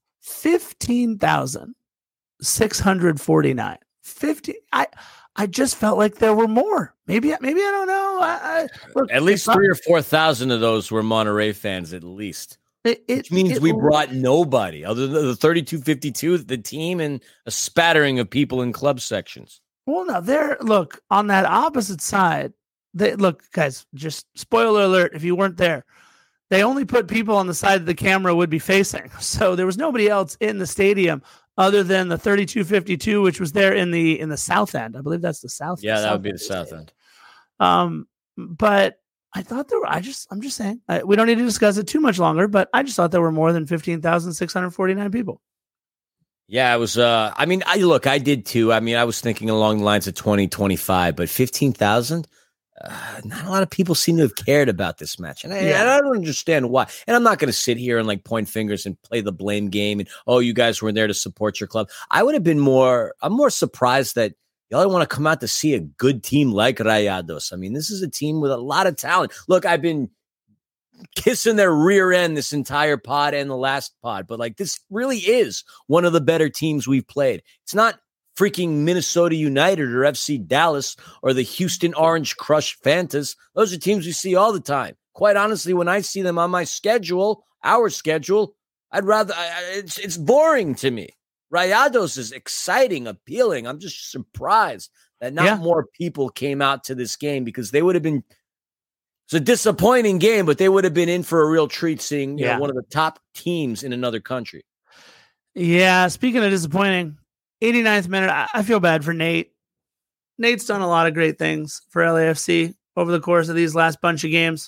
[SPEAKER 1] fifteen thousand six hundred forty-nine. fifty I I just felt like there were more. Maybe maybe I don't know. I, I, look,
[SPEAKER 2] at least three or four thousand of those were Monterrey fans, at least.
[SPEAKER 1] It, it,
[SPEAKER 2] Which means
[SPEAKER 1] it,
[SPEAKER 2] we brought nobody other than the thirty-two fifty-two, the team, and a spattering of people in club sections.
[SPEAKER 1] Well, no, there. Look, on that opposite side, they look, guys. Just spoiler alert: if you weren't there, they only put people on the side that the camera would be facing. So there was nobody else in the stadium other than the thirty-two fifty-two, which was there in the in the south end. I believe that's the south.
[SPEAKER 2] Yeah, that
[SPEAKER 1] south
[SPEAKER 2] would be the south
[SPEAKER 1] stadium.
[SPEAKER 2] end.
[SPEAKER 1] Um, but I thought there were. I just, I'm just saying, I, we don't need to discuss it too much longer. But I just thought there were more than fifteen thousand six hundred forty-nine people.
[SPEAKER 2] Yeah, it was. Uh, I mean, I look, I did too. I mean, I was thinking along the lines of twenty, twenty-five, but fifteen thousand. Uh, not a lot of people seem to have cared about this match, and I,
[SPEAKER 1] Yeah.
[SPEAKER 2] and I don't understand why. And I'm not going to sit here and like point fingers and play the blame game. And oh, you guys weren't there to support your club. I would have been more. I'm more surprised that y'all want to come out to see a good team like Rayados. I mean, this is a team with a lot of talent. Look, I've been kissing their rear end this entire pod and the last pod, but like this really is one of the better teams we've played. It's not freaking Minnesota United or F C Dallas or the Houston Orange Crush Fantas. Those are teams we see all the time. Quite honestly, when I see them on my schedule, our schedule, I'd rather, I, it's, it's boring to me. Rayados is exciting, appealing. I'm just surprised that not
[SPEAKER 1] Yeah.
[SPEAKER 2] more people came out to this game, because they would have been, it's a disappointing game, but they would have been in for a real treat seeing you
[SPEAKER 1] Yeah.
[SPEAKER 2] know, one of the top teams in another country.
[SPEAKER 1] Yeah. Speaking of disappointing, eighty-ninth minute, I, I feel bad for Nate. Nate's done a lot of great things for L A F C over the course of these last bunch of games.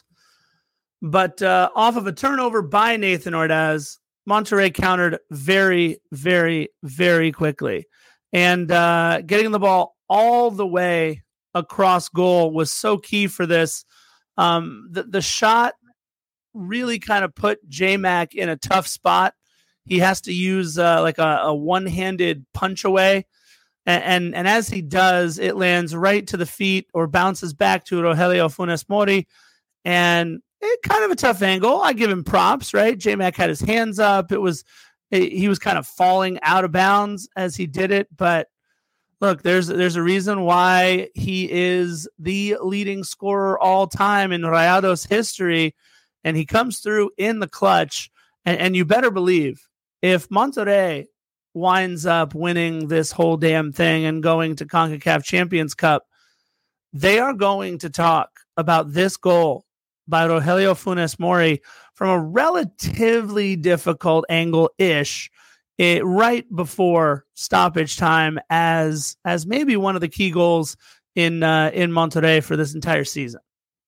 [SPEAKER 1] But uh, off of a turnover by Nathan Ordaz, Monterrey countered very, very, very quickly. And uh, getting the ball all the way across goal was so key for this. Um, the, the shot really kind of put J-Mac in a tough spot. He has to use uh, like a, a one-handed punch away. And, and and as he does, it lands right to the feet or bounces back to Rogelio Funes Mori. And it kind of a tough angle. I give him props, right? J-Mac had his hands up. It was it, he was kind of falling out of bounds as he did it. But look, there's there's a reason why he is the leading scorer all time in Rayado's history. And he comes through in the clutch. And, and you better believe if Monterrey winds up winning this whole damn thing and going to CONCACAF Champions Cup, they are going to talk about this goal by Rogelio Funes Mori from a relatively difficult angle-ish, it, right before stoppage time as as maybe one of the key goals in uh, in Monterrey for this entire season.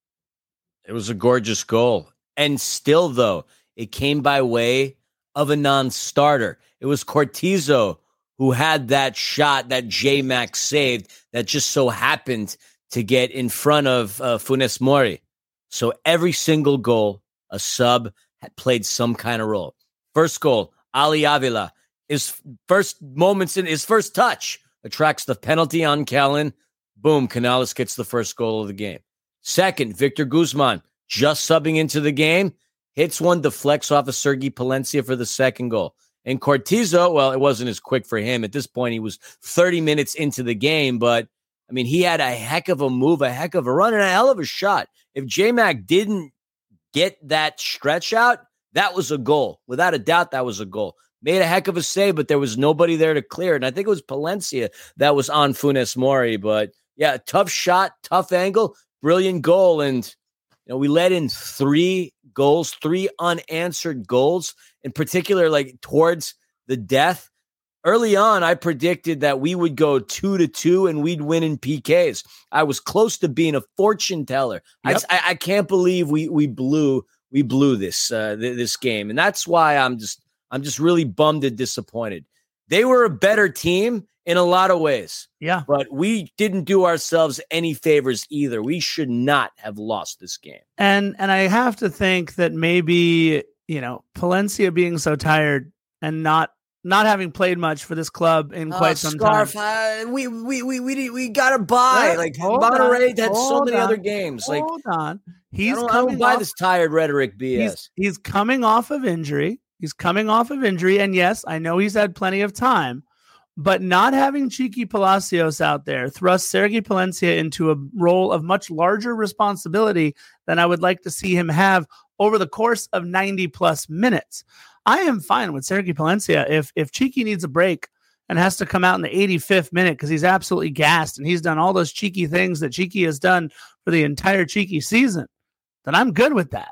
[SPEAKER 2] It was a gorgeous goal. And still, though, it came by way of a non-starter. It was Cortizo who had that shot that J-Mac saved that just so happened to get in front of uh, Funes Mori. So every single goal, a sub had played some kind of role. First goal, Ali Avila. His first moments in his first touch attracts the penalty on Callan. Boom, Canales gets the first goal of the game. Second, Victor Guzman, just subbing into the game, hits one, deflects off of Sergi Palencia for the second goal. And Cortizo, well, it wasn't as quick for him. At this point, he was thirty minutes into the game, but, I mean, he had a heck of a move, a heck of a run, and a hell of a shot. If J-Mac didn't get that stretch out, that was a goal. Without a doubt, that was a goal. Made a heck of a save, but there was nobody there to clear it. And I think it was Palencia that was on Funes Mori. But, yeah, tough shot, tough angle, brilliant goal. And, you know, we let in three goals, three unanswered goals, in particular, like towards the death. Early on, I predicted that we would go two to two and we'd win in P Ks. I was close to being a fortune teller. Yep. I, I can't believe we we blew we blew this uh, th- this game, and that's why I'm just I'm just really bummed and disappointed. They were a better team in a lot of ways,
[SPEAKER 1] yeah,
[SPEAKER 2] but we didn't do ourselves any favors either. We should not have lost this game.
[SPEAKER 1] And and I have to think that maybe, you know, Palencia being so tired and not. Not having played much for this club in quite uh, some
[SPEAKER 2] Scarf,
[SPEAKER 1] time.
[SPEAKER 2] Uh, we we we we we got to buy. Right, like Monterrey had so many
[SPEAKER 1] on,
[SPEAKER 2] other games.
[SPEAKER 1] Hold
[SPEAKER 2] like,
[SPEAKER 1] on, he's
[SPEAKER 2] I don't,
[SPEAKER 1] coming
[SPEAKER 2] I don't buy
[SPEAKER 1] off,
[SPEAKER 2] this tired rhetoric B S.
[SPEAKER 1] He's, he's coming off of injury. He's coming off of injury, and yes, I know he's had plenty of time, but not having Chiqui Palacios out there thrust Sergi Palencia into a role of much larger responsibility than I would like to see him have over the course of ninety plus minutes. I am fine with Sergi Palencia if if Chiqui needs a break and has to come out in the eighty-fifth minute because he's absolutely gassed and he's done all those cheeky things that Chiqui has done for the entire Chiqui season, then I'm good with that.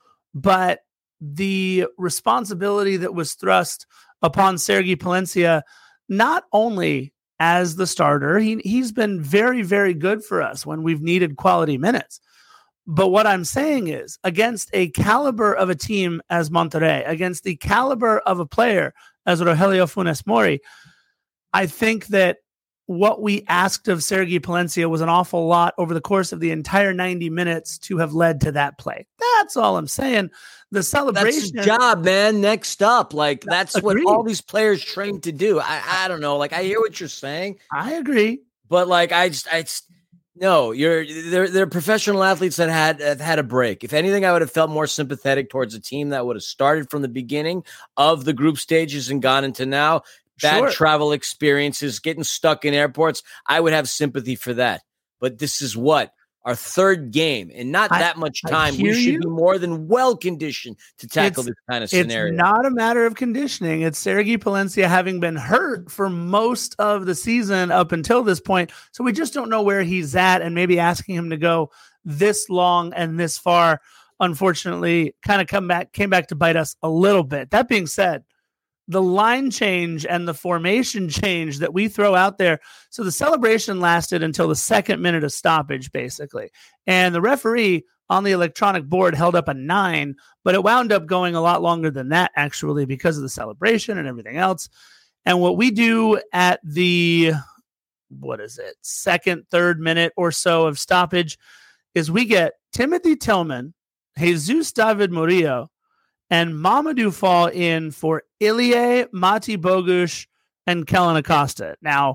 [SPEAKER 1] But the responsibility that was thrust upon Sergi Palencia, not only as the starter, he, he's been very, very good for us when we've needed quality minutes. But what I'm saying is, against a caliber of a team as Monterrey, against the caliber of a player as Rogelio Funes Mori, I think that what we asked of Sergi Palencia was an awful lot over the course of the entire ninety minutes to have led to that play. That's all I'm saying. The celebration.
[SPEAKER 2] That's his job, man. Next up. Like, that's
[SPEAKER 1] Agreed.
[SPEAKER 2] what all these players train to do. I, I don't know. Like, I hear what you're saying.
[SPEAKER 1] I agree.
[SPEAKER 2] But, like, I just, I just, No, you're they're they're professional athletes that had have had a break. If anything, I would have felt more sympathetic towards a team that would have started from the beginning of the group stages and gone into now bad sure. travel experiences, getting stuck in airports. I would have sympathy for that. But this is what our third game, and not
[SPEAKER 1] I,
[SPEAKER 2] that much time. We should
[SPEAKER 1] you.
[SPEAKER 2] be more than well conditioned to tackle
[SPEAKER 1] it's,
[SPEAKER 2] this kind of scenario.
[SPEAKER 1] It's not a matter of conditioning. It's Sergi Palencia having been hurt for most of the season up until this point. So we just don't know where he's at, and maybe asking him to go this long and this far, unfortunately, kind of come back, came back to bite us a little bit. That being said, the line change and the formation change that we throw out there. So the celebration lasted until the second minute of stoppage, basically. And the referee on the electronic board held up a nine, but it wound up going a lot longer than that, actually, because of the celebration and everything else. And what we do at the, what is it, second, third minute or so of stoppage is we get Timothy Tillman, Jesus David Murillo, and Mamadou Fall in for Ilie, Mati Bogusz, and Kellen Acosta. Now,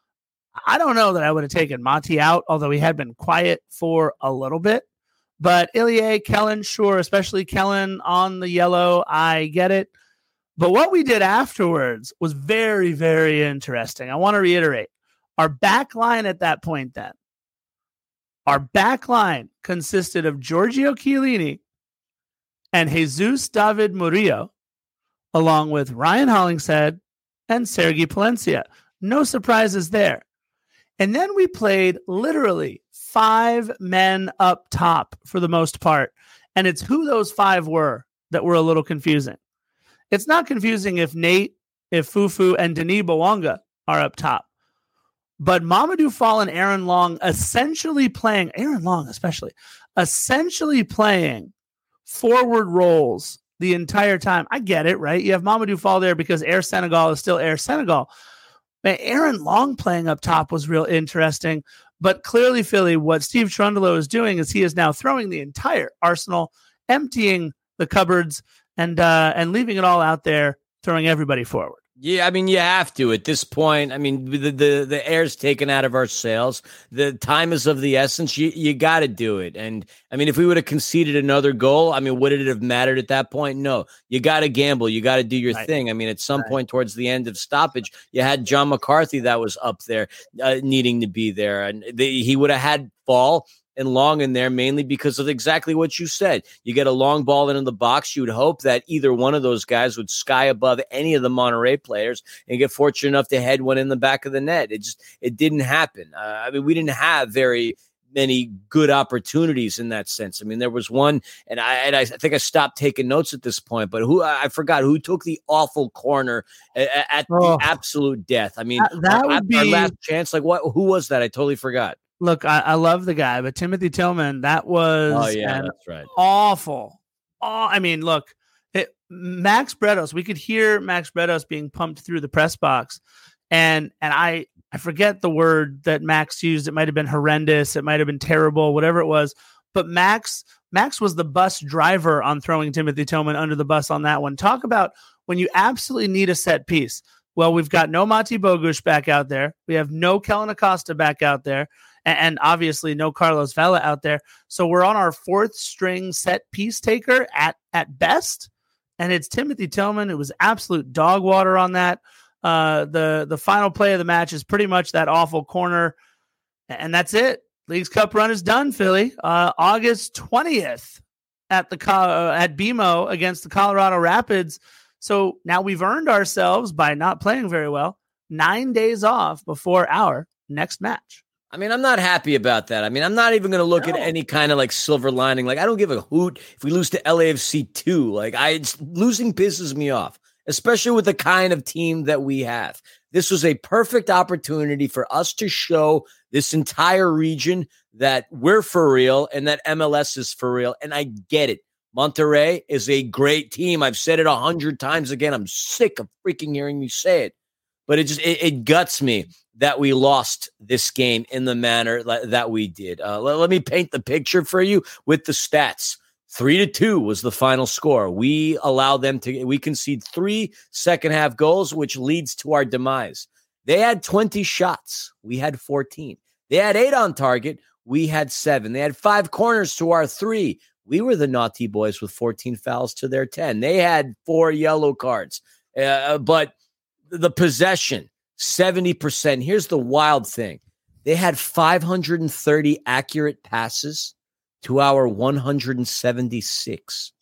[SPEAKER 1] I don't know that I would have taken Mati out, although he had been quiet for a little bit. But Ilie, Kellen, sure, especially Kellen on the yellow, I get it. But what we did afterwards was very, very interesting. I want to reiterate. Our back line at that point then, our back line consisted of Giorgio Chiellini and Jesus David Murillo, along with Ryan Hollingshead and Sergi Palencia. No surprises there. And then we played literally five men up top for the most part. And it's who those five were that were a little confusing. It's not confusing if Nate, if Fufu, and Denis Bouanga are up top. But Mamadou Fall and Aaron Long essentially playing, Aaron Long especially, essentially playing forward roles the entire time. I get it, right? You have Mamadou Fall there because Air Senegal is still Air Senegal. But Aaron Long playing up top was real interesting. But clearly, Philly, what Steve Trundolo is doing is he is now throwing the entire arsenal, emptying the cupboards, and uh, and leaving it all out there, throwing everybody forward.
[SPEAKER 2] Yeah, I mean, you have to at this point. I mean, the the, the air's taken out of our sails. The time is of the essence. You you got to do it. And I mean, if we would have conceded another goal, I mean, would it have mattered at that point? No. You got to gamble. You got to do your right. thing. I mean, at some right. point towards the end of stoppage, you had John McCarthy that was up there uh, needing to be there, and the, he would have had Fall and Long in there mainly because of exactly what you said. You get a long ball into the box. You would hope that either one of those guys would sky above any of the Monterrey players and get fortunate enough to head one in the back of the net. It just, it didn't happen. Uh, I mean, we didn't have very many good opportunities in that sense. I mean, there was one, and I, and I think I stopped taking notes at this point, but who, I forgot who took the awful corner at, at oh, the absolute death. I mean,
[SPEAKER 1] that, that
[SPEAKER 2] our,
[SPEAKER 1] would be
[SPEAKER 2] our last chance. Like what, who was that? I totally forgot.
[SPEAKER 1] Look, I, I love the guy, but Timothy Tillman, that was
[SPEAKER 2] oh, yeah, that's right.
[SPEAKER 1] awful. Oh, I mean, look, it, Max Bretos, we could hear Max Bretos being pumped through the press box. And and I, I forget the word that Max used. It might have been horrendous. It might have been terrible, whatever it was. But Max Max was the bus driver on throwing Timothy Tillman under the bus on that one. Talk about when you absolutely need a set piece. Well, we've got no Mati Bogusz back out there. We have no Kellen Acosta back out there. And obviously no Carlos Vela out there. So we're on our fourth string set piece taker at, at best. And it's Timothy Tillman. It was absolute dog water on that. Uh, the, the final play of the match is pretty much that awful corner. And that's it. Leagues Cup run is done, Philly. Uh, August twentieth at the uh, at B M O against the Colorado Rapids. So now we've earned ourselves, by not playing very well, nine days off before our next match.
[SPEAKER 2] I mean, I'm not happy about that. I mean, I'm not even going to look
[SPEAKER 1] no.
[SPEAKER 2] at any kind of like silver lining. Like, I don't give a hoot if we lose to L A F C two. Like, I it's, losing pisses me off, especially with the kind of team that we have. This was a perfect opportunity for us to show this entire region that we're for real and that M L S is for real. And I get it. Monterrey is a great team. I've said it a hundred times again. I'm sick of freaking hearing me say it, but it just, it, it guts me that we lost this game in the manner that we did. Uh, let, let me paint the picture for you with the stats. Three to two was the final score. We allow them to, we concede three second half goals, which leads to our demise. They had twenty shots. We had fourteen. They had eight on target. We had seven. They had five corners to our three. We were the naughty boys with fourteen fouls to their ten. They had four yellow cards. Uh, but the possession, seventy percent. Here's the wild thing. They had five hundred thirty accurate passes to our one hundred seventy-six.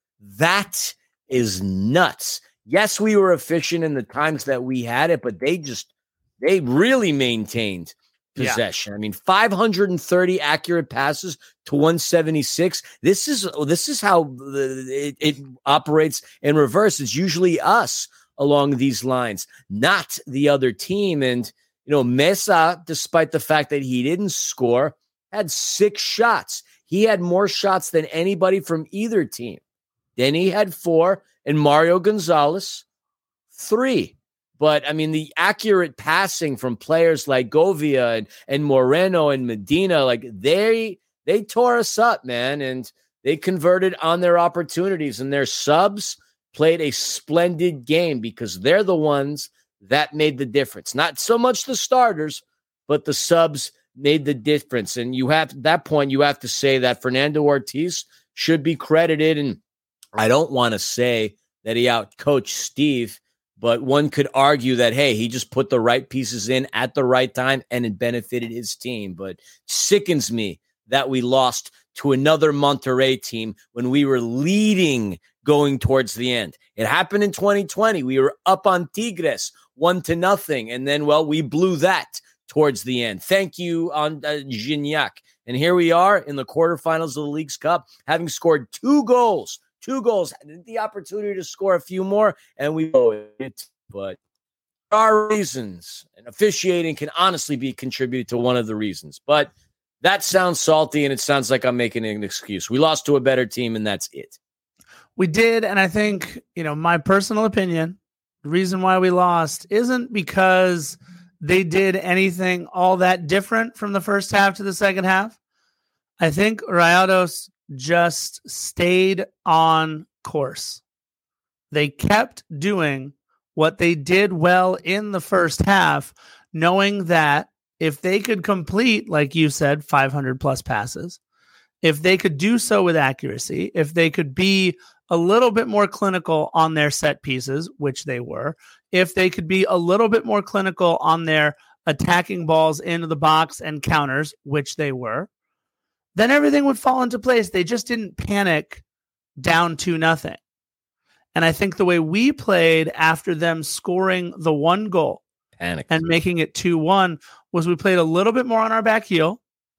[SPEAKER 2] That is nuts. Yes, we were efficient in the times that we had it, but they just, they really maintained possession. Yeah. I mean, five hundred thirty accurate passes to one seventy-six. This is, this is how it, it operates in reverse. It's usually us along these lines, not the other team. And, you know, Mesa, despite the fact that he didn't score, had six shots. He had more shots than anybody from either team. Denny had four, and Mario Gonzalez, three. But, I mean, the accurate passing from players like Govia and, and Moreno and Medina, like, they they tore us up, man, and they converted on their opportunities. And their subs played a splendid game because they're the ones that made the difference. Not so much the starters, but the subs made the difference. And you have, at that point, you have to say that Fernando Ortiz should be credited. And I don't want to say that he outcoached Steve, but one could argue that, hey, he just put the right pieces in at the right time and it benefited his team. But sickens me that we lost to another Monterrey team when we were leading going towards the end. It happened in twenty twenty. We were up on Tigres, one to nothing. And then, well, we blew that towards the end. Thank you on uh, Gignac. And here we are in the quarterfinals of the Leagues Cup, having scored two goals. Two goals, the opportunity to score a few more, and we know it. But there are reasons, and officiating can honestly be contributed to one of the reasons. But that sounds salty, and it sounds like I'm making an excuse. We lost to a better team, and that's it.
[SPEAKER 1] We did, and I think, you know, my personal opinion, the reason why we lost isn't because they did anything all that different from the first half to the second half. I think Rayados just stayed on course. They kept doing what they did well in the first half, knowing that if they could complete, like you said, five hundred plus passes, if they could do so with accuracy, if they could be a little bit more clinical on their set pieces, which they were, if they could be a little bit more clinical on their attacking balls into the box and counters, which they were, then everything would fall into place. They just didn't panic down to nothing. And I think the way we played after them scoring the one goal
[SPEAKER 2] Panic.
[SPEAKER 1] and making it two one was we played a little bit more on our back heel.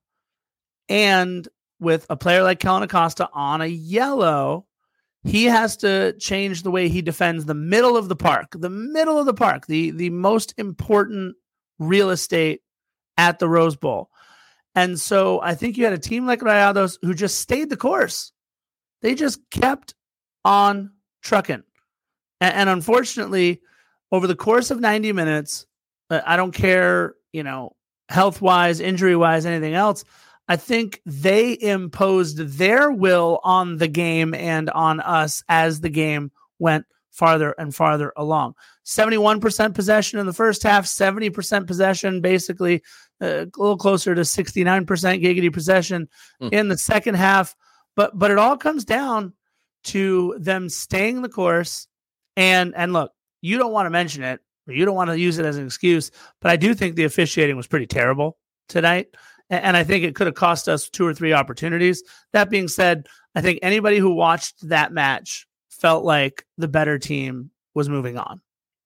[SPEAKER 1] And with a player like Kellen Acosta on a yellow, he has to change the way he defends the middle of the park, the middle of the park, the, the most important real estate at the Rose Bowl. And so I think you had a team like Rayados who just stayed the course. They just kept on trucking. And, and unfortunately, over the course of ninety minutes, uh, I don't care, you know, health-wise, injury-wise, anything else, I think they imposed their will on the game and on us as the game went farther and farther along. seventy-one percent possession in the first half, seventy percent possession, basically uh, a little closer to sixty-nine percent giggity possession mm. in the second half. But but it all comes down to them staying the course. And, and look, you don't want to mention it, or you don't want to use it as an excuse, but I do think the officiating was pretty terrible tonight. And, and I think it could have cost us two or three opportunities. That being said, I think anybody who watched that match felt like the better team was moving on.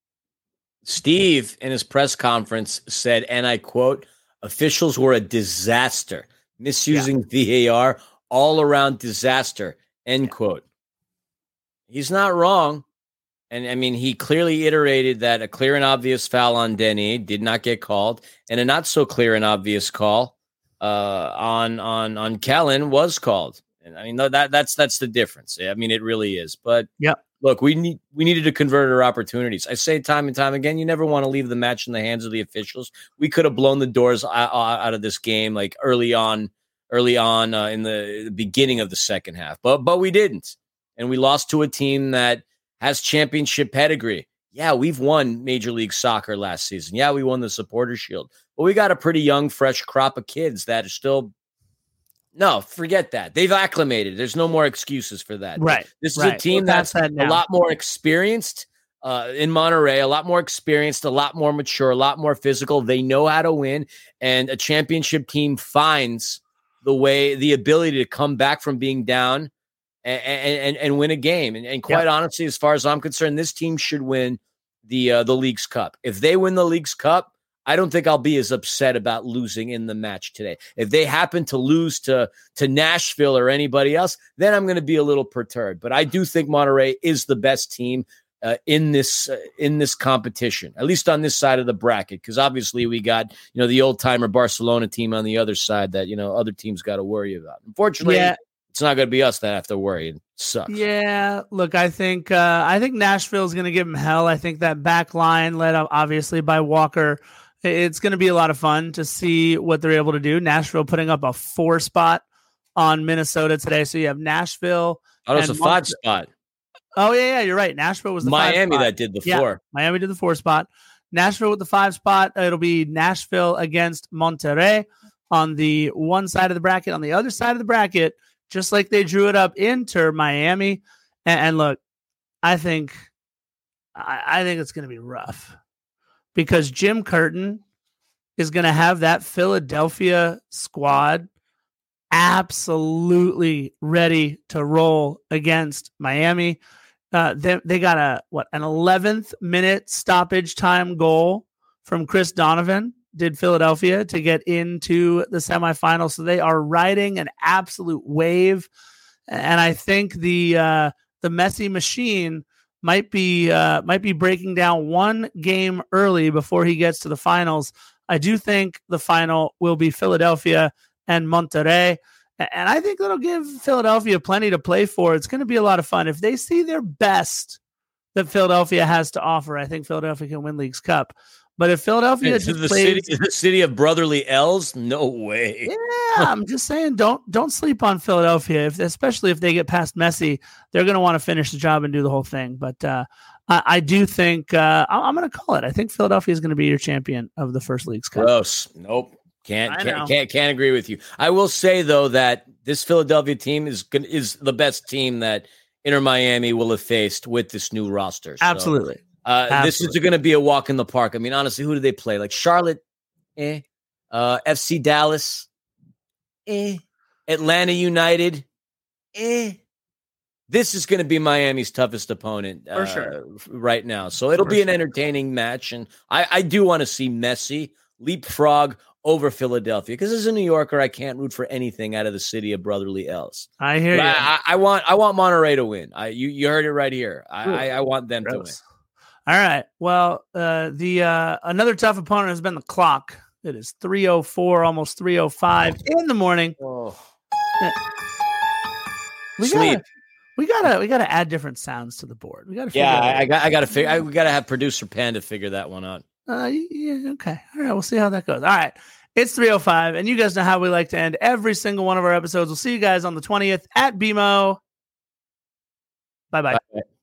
[SPEAKER 2] Steve, in his press conference, said, and I quote, officials were a disaster, misusing yeah. V A R, all around disaster, end yeah. quote. He's not wrong. And, I mean, he clearly iterated that a clear and obvious foul on Denny did not get called, and a not so clear and obvious call uh, on on on Kellen was called. And I mean, that that's that's the difference. I mean, it really is. But
[SPEAKER 1] yeah,
[SPEAKER 2] look, we need we needed to convert our opportunities. I say time and time again, you never want to leave the match in the hands of the officials. We could have blown the doors out, out of this game like early on, early on uh, in the, the beginning of the second half, but but we didn't, and we lost to a team that has championship pedigree. Yeah, we've won Major League Soccer last season. Yeah, we won the Supporters Shield, but we got a pretty young, fresh crop of kids that are still. No, forget that. They've acclimated. There's no more excuses for that.
[SPEAKER 1] Right.
[SPEAKER 2] This is
[SPEAKER 1] right.
[SPEAKER 2] a team
[SPEAKER 1] well,
[SPEAKER 2] that's,
[SPEAKER 1] that's that
[SPEAKER 2] a lot more experienced uh, in Monterrey, a lot more experienced, a lot more mature, a lot more physical. They know how to win, and a championship team finds the way, the ability to come back from being down and and, and win a game. And, and quite yep. honestly, as far as I'm concerned, this team should win the uh, the Leagues Cup. If they win the Leagues Cup, I don't think I'll be as upset about losing in the match today. If they happen to lose to, to Nashville or anybody else, then I'm going to be a little perturbed. But I do think Monterrey is the best team uh, in this uh, in this competition, at least on this side of the bracket, because obviously we got, you know, the old timer Barcelona team on the other side that, you know, other teams got to worry about. Unfortunately, yeah. It's not going to be us that have to worry. It sucks.
[SPEAKER 1] Yeah, look, I think uh, I think Nashville is going to give them hell. I think that back line, led up obviously by Walker, it's going to be a lot of fun to see what they're able to do. Nashville putting up a four spot on Minnesota today, so you have Nashville.
[SPEAKER 2] Oh, it's a five Mon- spot.
[SPEAKER 1] Oh yeah, yeah, you're right. Nashville was the
[SPEAKER 2] Miami
[SPEAKER 1] five spot.
[SPEAKER 2] that did the
[SPEAKER 1] yeah,
[SPEAKER 2] four.
[SPEAKER 1] Miami did the four spot. Nashville with the five spot. It'll be Nashville against Monterrey on the one side of the bracket. On the other side of the bracket, just like they drew it up, Inter Miami. And, and look, I think, I, I think it's going to be rough because Jim Curtin is going to have that Philadelphia squad absolutely ready to roll against Miami. Uh, they, they got a, what, an eleventh minute stoppage time goal from Chris Donovan did Philadelphia to get into the semifinals. So they are riding an absolute wave. And I think the, uh, the Messi machine might be, uh, might be breaking down one game early before he gets to the finals. I do think the final will be Philadelphia and Monterrey. And I think that'll give Philadelphia plenty to play for. It's going to be a lot of fun. If they see their best that Philadelphia has to offer, I think Philadelphia can win Leagues Cup. But if Philadelphia
[SPEAKER 2] Into
[SPEAKER 1] just
[SPEAKER 2] the
[SPEAKER 1] plays,
[SPEAKER 2] city, the city of brotherly L's, no way.
[SPEAKER 1] Yeah, I'm just saying, don't don't sleep on Philadelphia. If especially if they get past Messi, they're going to want to finish the job and do the whole thing. But uh, I, I do think uh, I'm going to call it. I think Philadelphia is going to be your champion of the first Leagues Cup.
[SPEAKER 2] Gross. Nope. Can't can't, can't can't agree with you. I will say though that this Philadelphia team is is the best team that Inter Miami will have faced with this new roster. So,
[SPEAKER 1] Absolutely.
[SPEAKER 2] Uh,
[SPEAKER 1] Absolutely.
[SPEAKER 2] This is going to be a walk in the park. I mean, honestly, who do they play? Like Charlotte, eh? Uh, F C Dallas, eh? Atlanta United, eh? This is going to be Miami's toughest opponent uh,
[SPEAKER 1] For sure.
[SPEAKER 2] right now. So it'll
[SPEAKER 1] For
[SPEAKER 2] be an
[SPEAKER 1] sure.
[SPEAKER 2] entertaining match, and I, I do want to see Messi leapfrog over Philadelphia because as a New Yorker, I can't root for anything out of the city of brotherly L's.
[SPEAKER 1] I hear
[SPEAKER 2] But
[SPEAKER 1] you.
[SPEAKER 2] I, I, I want I want Monterrey to win. I you you heard it right here. I I, I want them
[SPEAKER 1] Gross.
[SPEAKER 2] to win.
[SPEAKER 1] All right. Well, uh, the uh, another tough opponent has been the clock. It is three oh four, almost three oh five in the morning.
[SPEAKER 2] Oh.
[SPEAKER 1] We
[SPEAKER 2] Sleep.
[SPEAKER 1] gotta, we gotta, we gotta add different sounds to the board. We gotta.
[SPEAKER 2] Yeah,
[SPEAKER 1] out
[SPEAKER 2] I, I got I got to figure. I, we got to have producer Panda figure that one out.
[SPEAKER 1] Uh, yeah. Okay. All right. We'll see how that goes. All right. It's three oh five, and you guys know how we like to end every single one of our episodes. We'll see you guys on the twentieth at B M O. Bye bye.